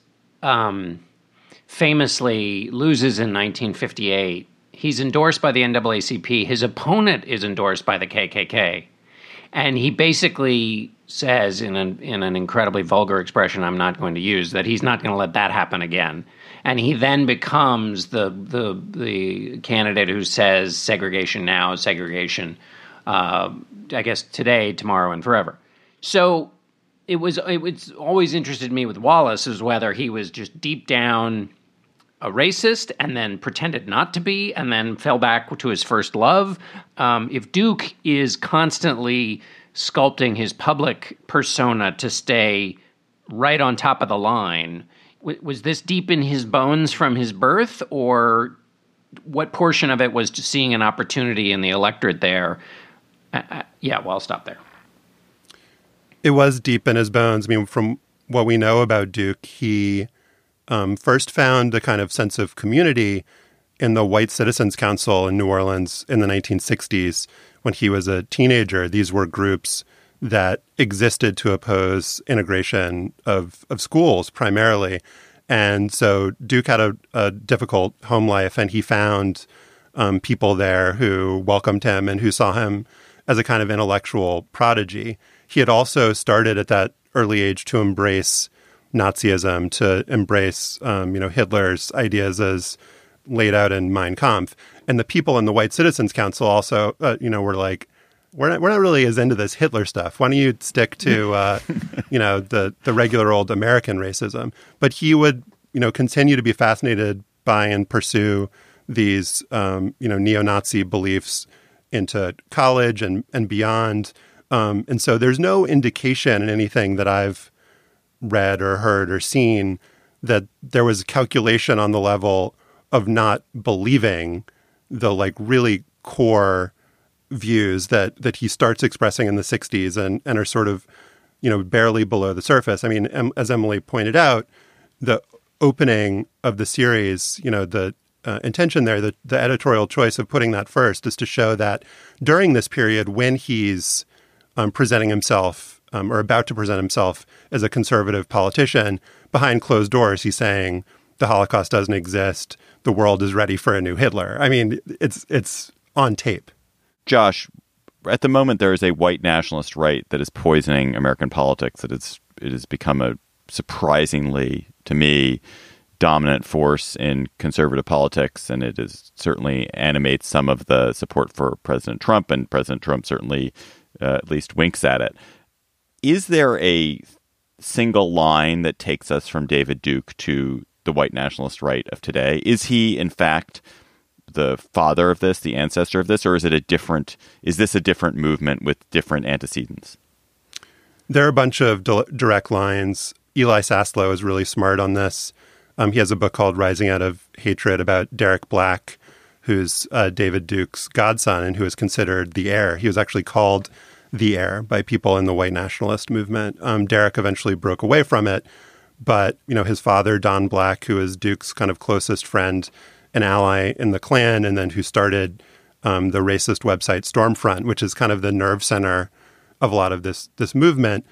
famously loses in 1958. He's endorsed by the NAACP. His opponent is endorsed by the KKK. And he basically says in an incredibly vulgar expression I'm not going to use, that he's not going to let that happen again. And he then becomes the candidate who says segregation now, segregation, I guess today, tomorrow, and forever. So it's always interested me with Wallace is whether he was just deep down a racist and then pretended not to be and then fell back to his first love. If Duke is constantly sculpting his public persona to stay right on top of the line, was this deep in his bones from his birth, or what portion of it was just seeing an opportunity in the electorate there? I'll stop there.
It was deep in his bones. I mean, from what we know about Duke, he first found a kind of sense of community in the White Citizens Council in New Orleans in the 1960s when he was a teenager. These were groups that existed to oppose integration of schools primarily. And so Duke had a difficult home life, and he found people there who welcomed him and who saw him as a kind of intellectual prodigy. He had also started at that early age to embrace Nazism, to embrace Hitler's ideas as laid out in Mein Kampf. And the people in the White Citizens Council also, were like, we're not really as into this Hitler stuff. Why don't you stick to, the regular old American racism? But he would, continue to be fascinated by and pursue these, neo-Nazi beliefs into college and beyond. And so there's no indication in anything that I've read or heard or seen that there was calculation on the level of not believing the really core views that he starts expressing in the 60s and are sort of, barely below the surface. I mean, as Emily pointed out, the opening of the series, the intention there, the editorial choice of putting that first is to show that during this period when he's presenting himself or about to present himself as a conservative politician, behind closed doors, he's saying the Holocaust doesn't exist. The world is ready for a new Hitler. I mean, it's on tape.
Josh, at the moment, there is a white nationalist right that is poisoning American politics. It has become a surprisingly, to me, dominant force in conservative politics, and it is certainly animates some of the support for President Trump, and President Trump certainly at least winks at it. Is there a single line that takes us from David Duke to the white nationalist right of today? Is he, in fact, the father of this, the ancestor of this, or is this a different movement with different antecedents?
There are a bunch of direct lines. Eli Saslow is really smart on this. He has a book called Rising Out of Hatred about Derek Black, who's David Duke's godson and who is considered the heir. He was actually called the heir by people in the white nationalist movement. Derek eventually broke away from it, but his father, Don Black, who is Duke's kind of closest friend and ally in the Klan, and then who started the racist website Stormfront, which is kind of the nerve center of a lot of this movement.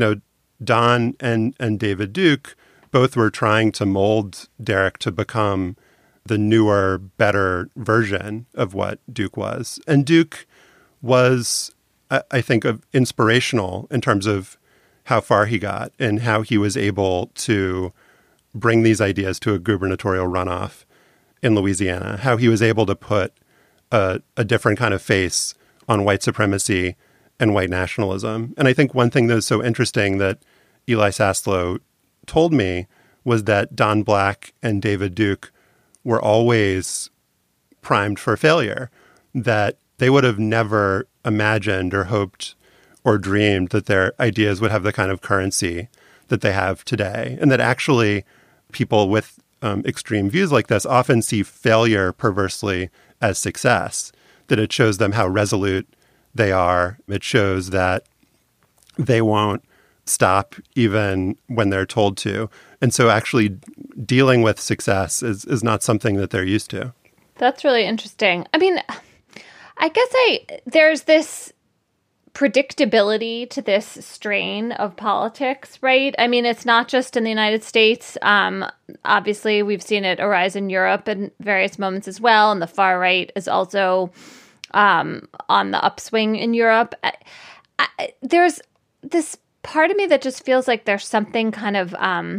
Don and David Duke both were trying to mold Derek to become the newer, better version of what Duke was. And Duke was, I think, inspirational in terms of how far he got and how he was able to bring these ideas to a gubernatorial runoff in Louisiana, how he was able to put a different kind of face on white supremacy and white nationalism. And I think one thing that was so interesting that Eli Saslow told me was that Don Black and David Duke were always primed for failure, that they would have never imagined or hoped or dreamed that their ideas would have the kind of currency that they have today. And that actually people with extreme views like this often see failure perversely as success, that it shows them how resolute they are. It shows that they won't stop even when they're told to. And so actually dealing with success is not something that they're used to.
That's really interesting. I mean, I guess there's this predictability to this strain of politics, right? I mean, it's not just in the United States. Obviously, we've seen it arise in Europe in various moments as well. And the far right is also on the upswing in Europe. There's this part of me that just feels like there's something kind of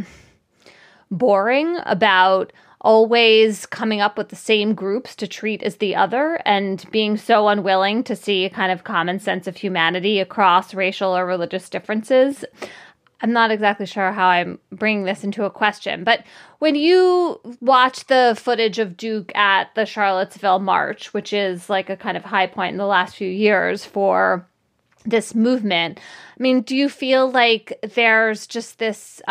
boring about always coming up with the same groups to treat as the other and being so unwilling to see a kind of common sense of humanity across racial or religious differences. I'm not exactly sure how I'm bringing this into a question, but when you watch the footage of Duke at the Charlottesville March, which is like a kind of high point in the last few years for this movement, I mean, do you feel like there's just this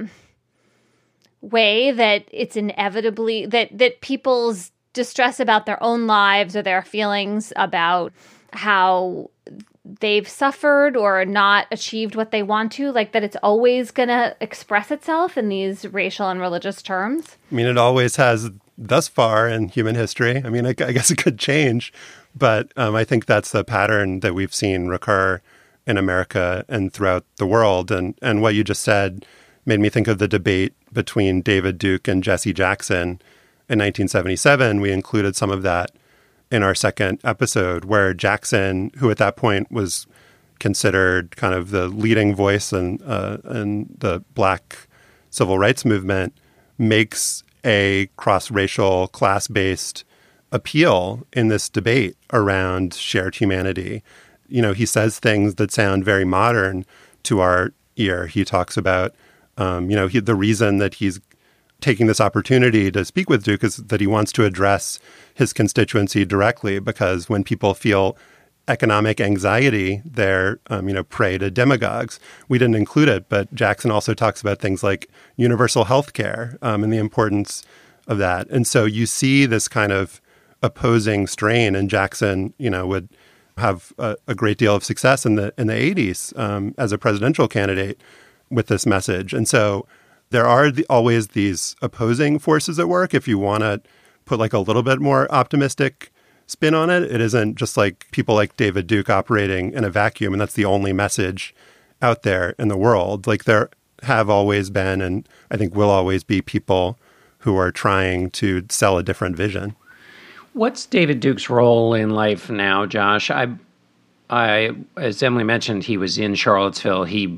way that it's inevitably that people's distress about their own lives or their feelings about how they've suffered or not achieved what they want to, like that it's always going to express itself in these racial and religious terms?
I mean, it always has thus far in human history. I mean, I guess it could change, but I think that's the pattern that we've seen recur in America and throughout the world. And what you just said made me think of the debate between David Duke and Jesse Jackson in 1977. We included some of that in our second episode, where Jackson, who at that point was considered kind of the leading voice in the Black civil rights movement, makes a cross-racial, class-based appeal in this debate around shared humanity. He says things that sound very modern to our ear. He talks about, the reason that he's taking this opportunity to speak with Duke is that he wants to address his constituency directly, because when people feel economic anxiety, they're, prey to demagogues. We didn't include it, but Jackson also talks about things like universal health care and the importance of that. And so you see this kind of opposing strain, and Jackson, would have a great deal of success in the 80s as a presidential candidate with this message. And so there are always these opposing forces at work. If you want to put like a little bit more optimistic spin on it, it isn't just like people like David Duke operating in a vacuum, and that's the only message out there in the world. Like there have always been, and I think will always be, people who are trying to sell a different vision.
What's David Duke's role in life now, Josh? I as Emily mentioned, he was in Charlottesville. He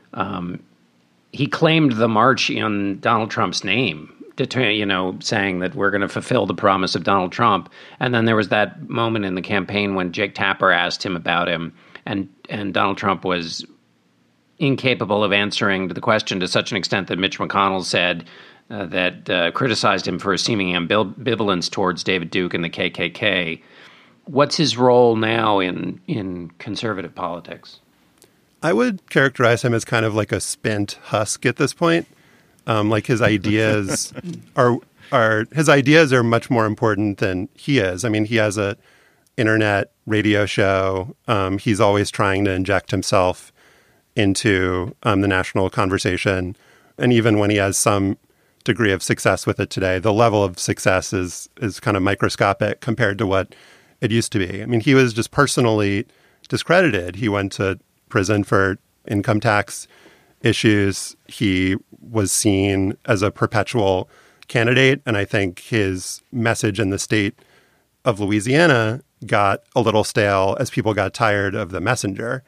claimed the march in Donald Trump's name, saying that we're going to fulfill the promise of Donald Trump. And then there was that moment in the campaign when Jake Tapper asked him about him, and Donald Trump was incapable of answering to the question, to such an extent that Mitch McConnell said that criticized him for his seeming ambivalence towards David Duke and the KKK. What's his role now in conservative politics?
I would characterize him as kind of like a spent husk at this point. Like his ideas are much more important than he is. I mean, he has a internet radio show. He's always trying to inject himself into the national conversation. And even when he has some degree of success with it today, the level of success is kind of microscopic compared to what it used to be. I mean, he was just personally discredited. He went to prison for income tax issues. He was seen as a perpetual candidate. And I think his message in the state of Louisiana got a little stale as people got tired of the messenger.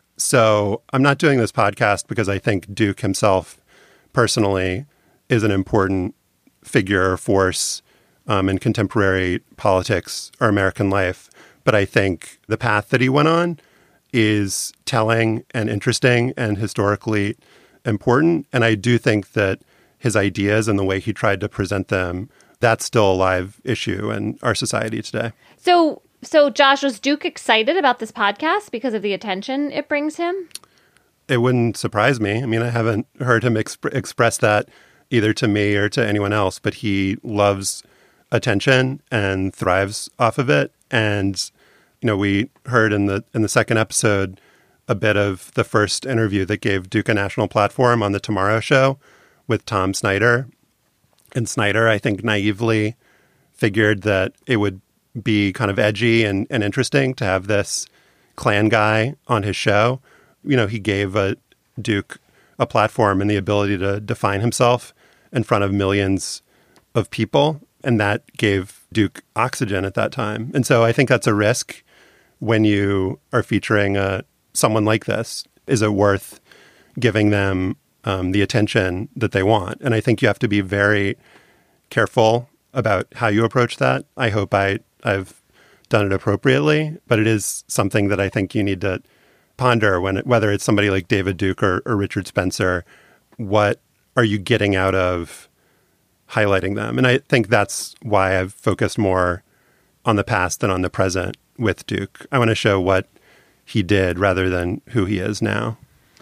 So I'm not doing this podcast because I think Duke himself personally is an important figure or force in contemporary politics or American life. But I think the path that he went on is telling and interesting and historically important. And I do think that his ideas and the way he tried to present them, that's still a live issue in our society today.
So Josh, was Duke excited about this podcast because of the attention it brings him?
It wouldn't surprise me. I mean, I haven't heard him express that either to me or to anyone else, but he loves attention and thrives off of it. And we heard in the second episode a bit of the first interview that gave Duke a national platform on The Tomorrow Show with Tom Snyder. And Snyder, I think, naively figured that it would be kind of edgy and interesting to have this Klan guy on his show. He gave Duke a platform and the ability to define himself in front of millions of people. And that gave Duke oxygen at that time. And so I think that's a risk when you are featuring someone like this. Is it worth giving them the attention that they want? And I think you have to be very careful about how you approach that. I hope I've done it appropriately, but it is something that I think you need to ponder whether it's somebody like David Duke or Richard Spencer. What are you getting out of highlighting them? And I think that's why I've focused more on the past than on the present with Duke. I want to show what he did rather than who he is now.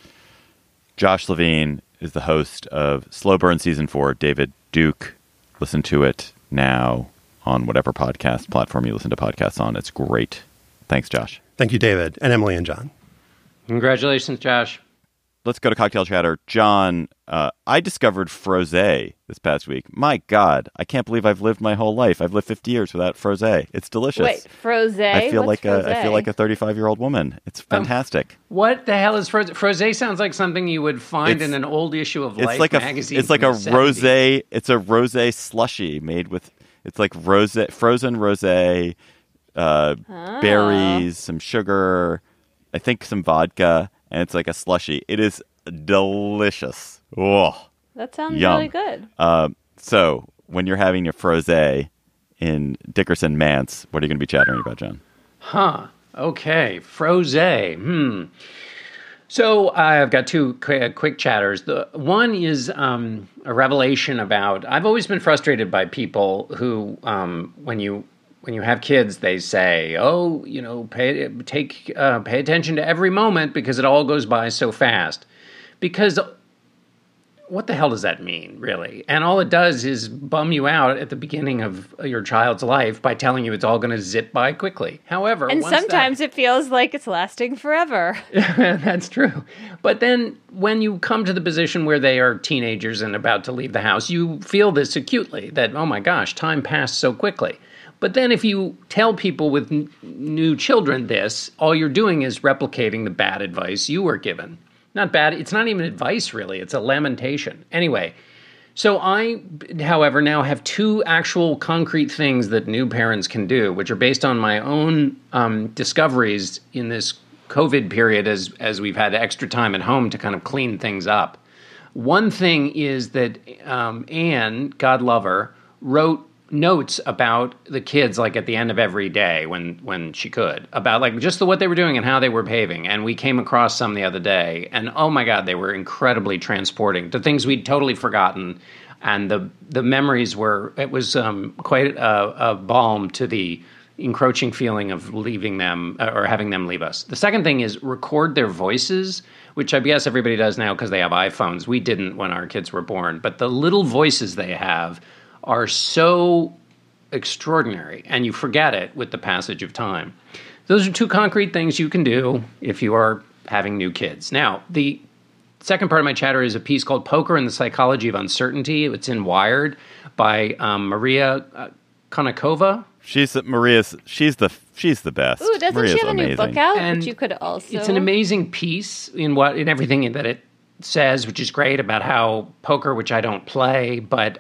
Josh Levine is the host of Slow Burn Season 4, David Duke. Listen to it now on whatever podcast platform you listen to podcasts on. It's great. Thanks, Josh.
Thank you, David, and Emily and John.
Congratulations, Josh.
Let's go to Cocktail Chatter. John, I discovered Frosé this past week. My God, I can't believe I've lived my whole life. I've lived 50 years without Frosé. It's delicious.
Wait, Frosé?
I feel
What's Frosé?
I feel like a 35-year-old woman. It's fantastic.
What the hell is Frosé? Frosé sounds like something you would find in an old issue of Life magazine.
It's like a rosé. It's a rosé slushy made with. It's like frozen rosé, berries, some sugar, I think some vodka. And it's like a slushy. It is delicious. Oh,
that sounds
yum.
really good.
So when you're having your frosé in Dickerson Manse, what are you going to be chattering about, John?
Okay. Frosé. So I've got two quick chatters. The one is a revelation about. I've always been frustrated by people who, when you have kids, they say, "Oh, pay attention to every moment because it all goes by so fast." Because what the hell does that mean, really? And all it does is bum you out at the beginning of your child's life by telling you it's all going to zip by quickly. However,
and sometimes it feels like it's lasting forever.
That's true. But then when you come to the position where they are teenagers and about to leave the house, you feel this acutely that, oh my gosh, time passed so quickly. But then if you tell people with new children this, all you're doing is replicating the bad advice you were given. Not bad. It's not even advice, really. It's a lamentation. Anyway, so I, however, now have two actual concrete things that new parents can do, which are based on my own discoveries in this COVID period as we've had extra time at home to kind of clean things up. One thing is that Anne, God love her, wrote notes about the kids like at the end of every day when she could, about like just what they were doing and how they were behaving. And we came across some the other day, and oh my God, they were incredibly transporting to things we'd totally forgotten. And the memories it was quite a balm to the encroaching feeling of leaving them or having them leave us. The second thing is record their voices, which I guess everybody does now because they have iPhones. We didn't when our kids were born, but the little voices they have are so extraordinary, and you forget it with the passage of time. Those are two concrete things you can do if you are having new kids. Now, the second part of my chatter is a piece called Poker and the Psychology of Uncertainty. It's in Wired by Maria Konnikova.
She's the best.
Ooh, doesn't
Maria's
she have a new book out?
And
which you could also.
It's an amazing piece in everything that it says, which is great about how poker, which I don't play, but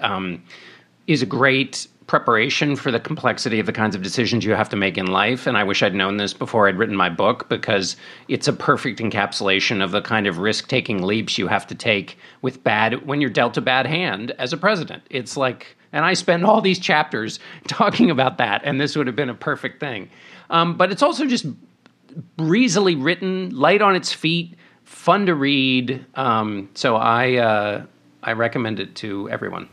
is a great preparation for the complexity of the kinds of decisions you have to make in life. And I wish I'd known this before I'd written my book, because it's a perfect encapsulation of the kind of risk-taking leaps you have to take when you're dealt a bad hand as a president. It's like, and I spend all these chapters talking about that, and this would have been a perfect thing. But it's also just breezily written, light on its feet, fun to read. So I recommend it to everyone.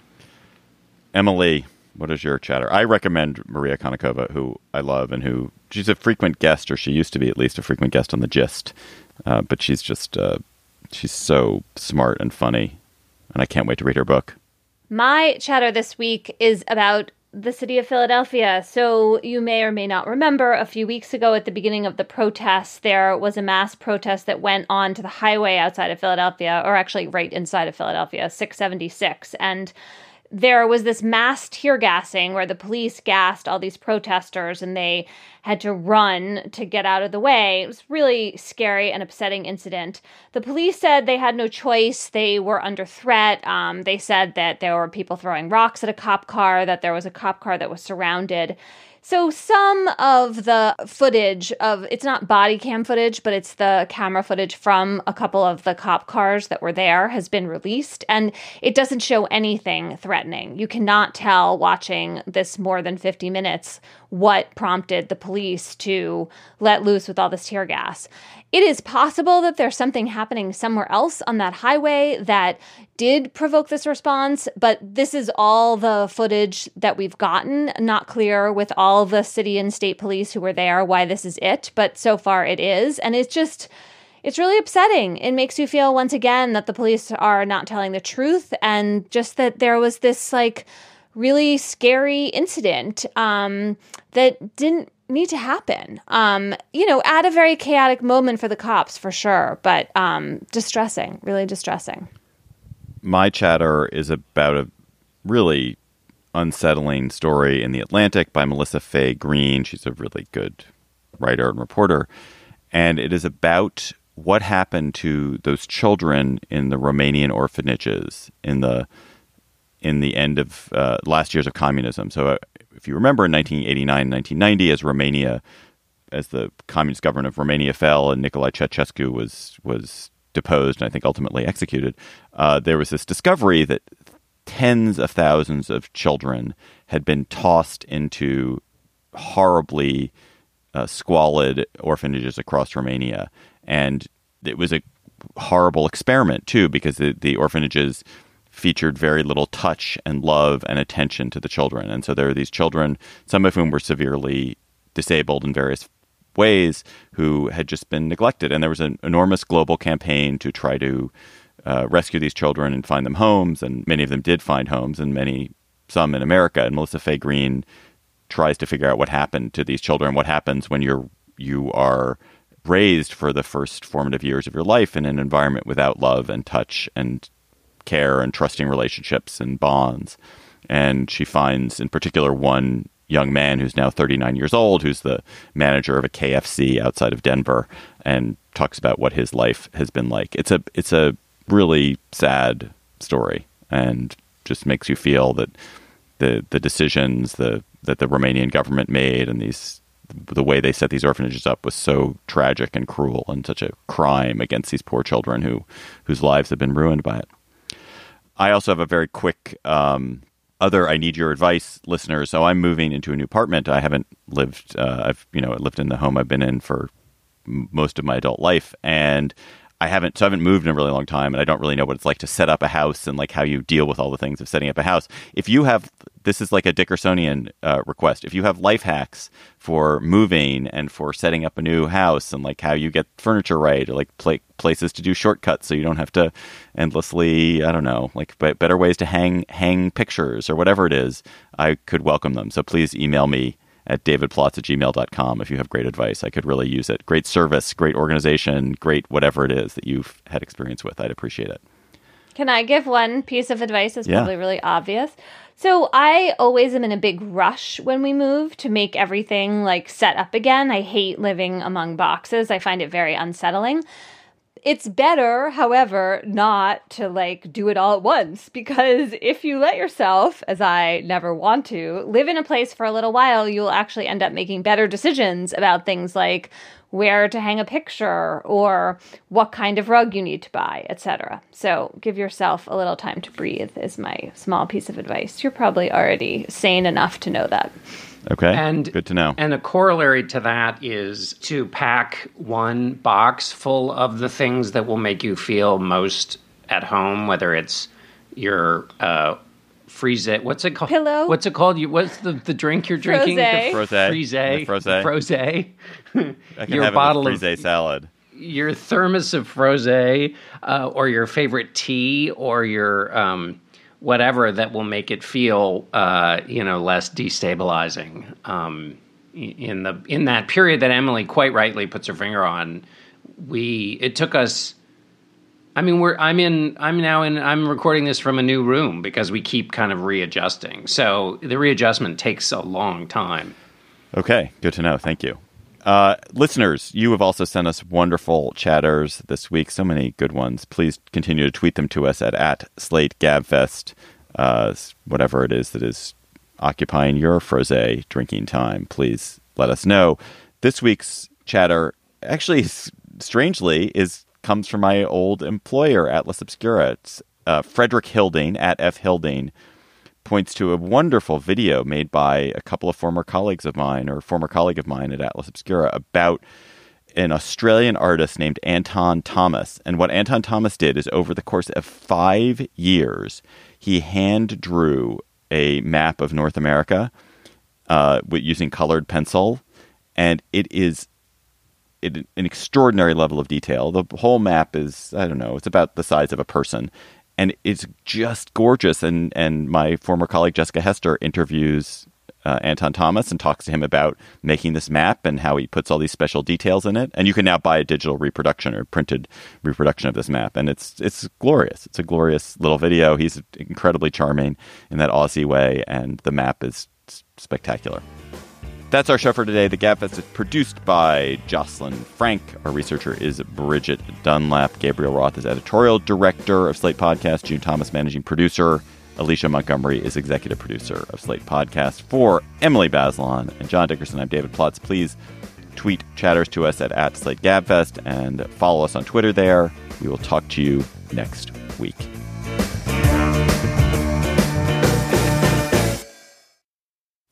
Emily, what is your chatter? I recommend Maria Konnikova, who I love, and she's a frequent guest, or she used to be at least a frequent guest on The Gist. But she's just, she's so smart and funny, and I can't wait to read her book.
My chatter this week is about the city of Philadelphia. So you may or may not remember, a few weeks ago at the beginning of the protests, there was a mass protest that went on to the highway outside of Philadelphia, or actually right inside of Philadelphia, 676. And there was this mass tear gassing where the police gassed all these protesters and they had to run to get out of the way. It was really scary and upsetting incident. The police said they had no choice. They were under threat. They said that there were people throwing rocks at a cop car, that there was a cop car that was surrounded. So some of the footage it's not body cam footage, but it's the camera footage from a couple of the cop cars that were there has been released, and it doesn't show anything threatening. You cannot tell watching this more than 50 minutes what prompted the police to let loose with all this tear gas. It is possible that there's something happening somewhere else on that highway that did provoke this response, but this is all the footage that we've gotten. Not clear with all the city and state police who were there why this is it, but so far it is. And it's really upsetting. It makes you feel once again that the police are not telling the truth, and just that there was this like really scary incident that didn't need to happen. At a very chaotic moment for the cops, for sure, but distressing, really distressing.
My chatter is about a really unsettling story in The Atlantic by Melissa Fay Green. She's a really good writer and reporter. And it is about what happened to those children in the Romanian orphanages in the end of last years of communism. So if you remember, in 1989, 1990, as the communist government of Romania fell and Nicolae Ceausescu was deposed and I think ultimately executed, there was this discovery that tens of thousands of children had been tossed into horribly squalid orphanages across Romania. And it was a horrible experiment, too, because the orphanages featured very little touch and love and attention to the children. And so there are these children, some of whom were severely disabled in various ways, who had just been neglected. And there was an enormous global campaign to try to rescue these children and find them homes. And many of them did find homes, and some in America. And Melissa Fay Green tries to figure out what happened to these children, what happens when you are raised for the first formative years of your life in an environment without love and touch and care and trusting relationships and bonds. And she finds in particular one young man who's now 39 years old, who's the manager of a KFC outside of Denver, and talks about what his life has been like. It's a really sad story, and just makes you feel that the decisions that the Romanian government made and the way they set these orphanages up was so tragic and cruel, and such a crime against these poor children whose lives have been ruined by it. I also have a very quick other I need your advice, listeners. So I'm moving into a new apartment. I haven't lived. I've lived in the home I've been in for most of my adult life, and I haven't moved in a really long time, and I don't really know what it's like to set up a house and like how you deal with all the things of setting up a house. If you have, this is like a Dickersonian request. If you have life hacks for moving and for setting up a new house, and like how you get furniture right, or like places to do shortcuts so you don't have to endlessly, I don't know, like better ways to hang pictures or whatever it is, I could welcome them. So please email me at davidplotz@gmail.com if you have great advice. I could really use it. Great service, great organization, great whatever it is that you've had experience with. I'd appreciate it.
Can I give one piece of advice that's probably really obvious? So I always am in a big rush when we move to make everything like set up again. I hate living among boxes. I find it very unsettling. It's better, however, not to like do it all at once, because if you let yourself, as I never want to, live in a place for a little while, you'll actually end up making better decisions about things like where to hang a picture or what kind of rug you need to buy, etc. So give yourself a little time to breathe is my small piece of advice. You're probably already sane enough to know that.
Okay, and good to know.
And a corollary to that is to pack one box full of the things that will make you feel most at home, whether it's your freeze. What's it called?
Pillow.
What's it called? What's the drink you're drinking?
Frosé.
Frosé.
I can have bottle it with Frosé salad.
Your thermos of Frosé, or your favorite tea, or your whatever that will make it feel, less destabilizing. In that period that Emily quite rightly puts her finger on, it took us. I mean, I'm recording this from a new room because we keep kind of readjusting. So the readjustment takes a long time. Okay,
good to know. Thank you. Listeners, you have also sent us wonderful chatters this week. So many good ones. Please continue to tweet them to us at SlateGabFest. Whatever it is that is occupying your Frosé drinking time, please let us know. This week's chatter, actually, strangely, comes from my old employer, Atlas Obscura. It's Frederick Hilding, at F. Hilding, points to a wonderful video made by a couple of former colleagues of mine, or former colleague of mine at Atlas Obscura, about an Australian artist named Anton Thomas. And what Anton Thomas did is, over the course of 5 years, he hand drew a map of North America using colored pencil. And it is an extraordinary level of detail. The whole map is, I don't know, it's about the size of a person. And it's just gorgeous. And my former colleague, Jessica Hester, interviews Anton Thomas and talks to him about making this map and how he puts all these special details in it. And you can now buy a digital reproduction or printed reproduction of this map. And it's glorious. It's a glorious little video. He's incredibly charming in that Aussie way. And the map is spectacular. That's our show for today. The Gabfest is produced by Jocelyn Frank. Our researcher is Bridget Dunlap. Gabriel Roth is editorial director of Slate Podcast. June Thomas, managing producer. Alicia Montgomery is executive producer of Slate Podcast. For Emily Bazelon and John Dickerson, I'm David Plotz. Please tweet chatters to us at @SlateGabFest and follow us on Twitter there. We will talk to you next week.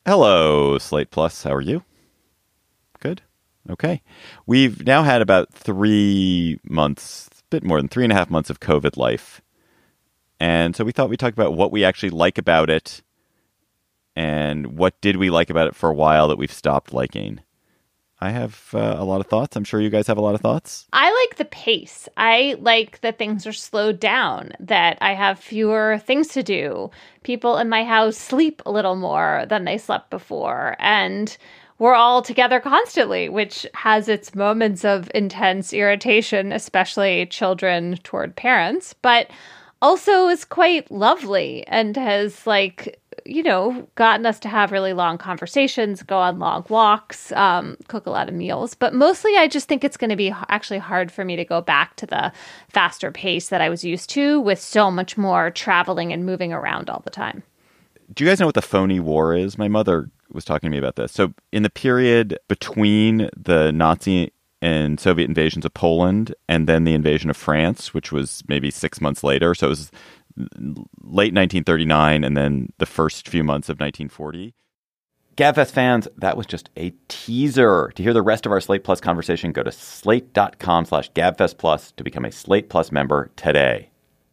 Hello, Slate Plus. How are you? Good. Okay. We've now had about 3 months, a bit more than 3.5 months of COVID life. And so we thought we'd talk about what we actually like about it and what did we like about it for a while that we've stopped liking. I have a lot of thoughts. I'm sure you guys have a lot of thoughts.
I like the pace. I like that things are slowed down, that I have fewer things to do. People in my house sleep a little more than they slept before. And we're all together constantly, which has its moments of intense irritation, especially children toward parents, but also is quite lovely and has, gotten us to have really long conversations, go on long walks, cook a lot of meals. But mostly I just think it's going to be actually hard for me to go back to the faster pace that I was used to with so much more traveling and moving around all the time.
Do you guys know what the phony war is? My mother was talking to me about this. So in the period between the Nazi and Soviet invasions of Poland and then the invasion of France, which was maybe 6 months later, so it was late 1939 and then the first few months of 1940. GabFest fans, that was just a teaser. To hear the rest of our Slate Plus conversation, go to slate.com/GabFestPlus to become a Slate Plus member today.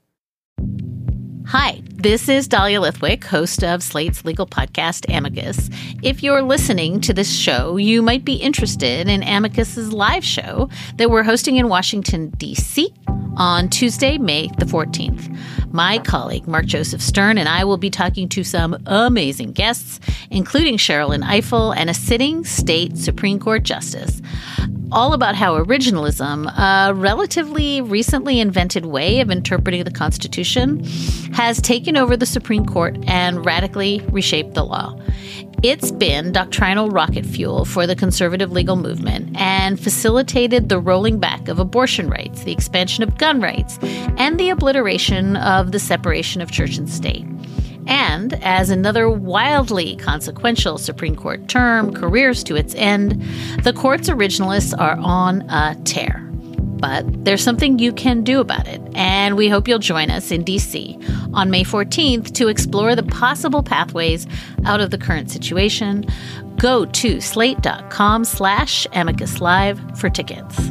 Hi, this is Dahlia Lithwick, host of Slate's legal podcast, Amicus. If you're listening to this show, you might be interested in Amicus's live show that we're hosting in Washington, D.C. on Tuesday, May the 14th. My colleague, Mark Joseph Stern, and I will be talking to some amazing guests, including Sherrilyn Ifill and a sitting state Supreme Court justice, all about how originalism, a relatively recently invented way of interpreting the Constitution, has taken over the Supreme Court and radically reshaped the law. It's been doctrinal rocket fuel for the conservative legal movement and facilitated the rolling back of abortion rights, the expansion of gun rights, and the obliteration of the separation of church and state. And as another wildly consequential Supreme Court term careers to its end, the court's originalists are on a tear. But there's something you can do about it, and we hope you'll join us in D.C. on May 14th to explore the possible pathways out of the current situation. Go to slate.com/Amicus Live for tickets.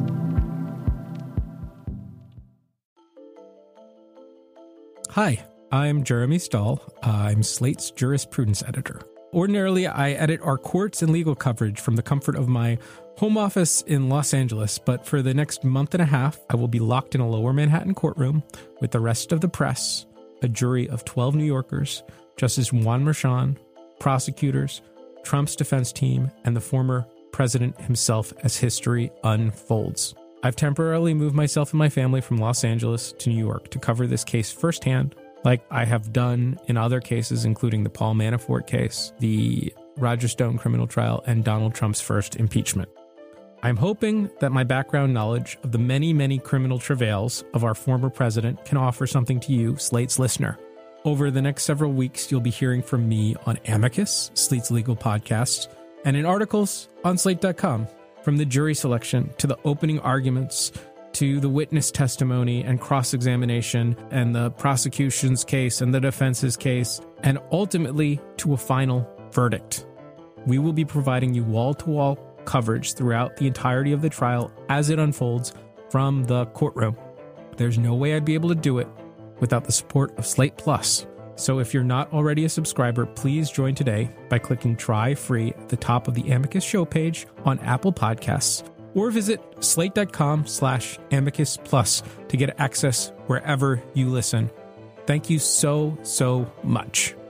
Hi, I'm Jeremy Stahl. I'm Slate's jurisprudence editor. Ordinarily, I edit our courts and legal coverage from the comfort of my home office in Los Angeles, but for the next month and a half, I will be locked in a lower Manhattan courtroom with the rest of the press, a jury of 12 New Yorkers, Justice Juan Merchan, prosecutors, Trump's defense team, and the former president himself as history unfolds. I've temporarily moved myself and my family from Los Angeles to New York to cover this case firsthand, like I have done in other cases, including the Paul Manafort case, the Roger Stone criminal trial, and Donald Trump's first impeachment. I'm hoping that my background knowledge of the many, many criminal travails of our former president can offer something to you, Slate's listener. Over the next several weeks, you'll be hearing from me on Amicus, Slate's legal podcast, and in articles on Slate.com. From the jury selection to the opening arguments to the witness testimony and cross-examination and the prosecution's case and the defense's case, and ultimately to a final verdict. We will be providing you wall-to-wall coverage throughout the entirety of the trial as it unfolds from the courtroom. There's no way I'd be able to do it without the support of Slate Plus. So if you're not already a subscriber, please join today by clicking Try Free at the top of the Amicus show page on Apple Podcasts, or visit slate.com/Amicus Plus to get access wherever you listen. Thank you so, so much.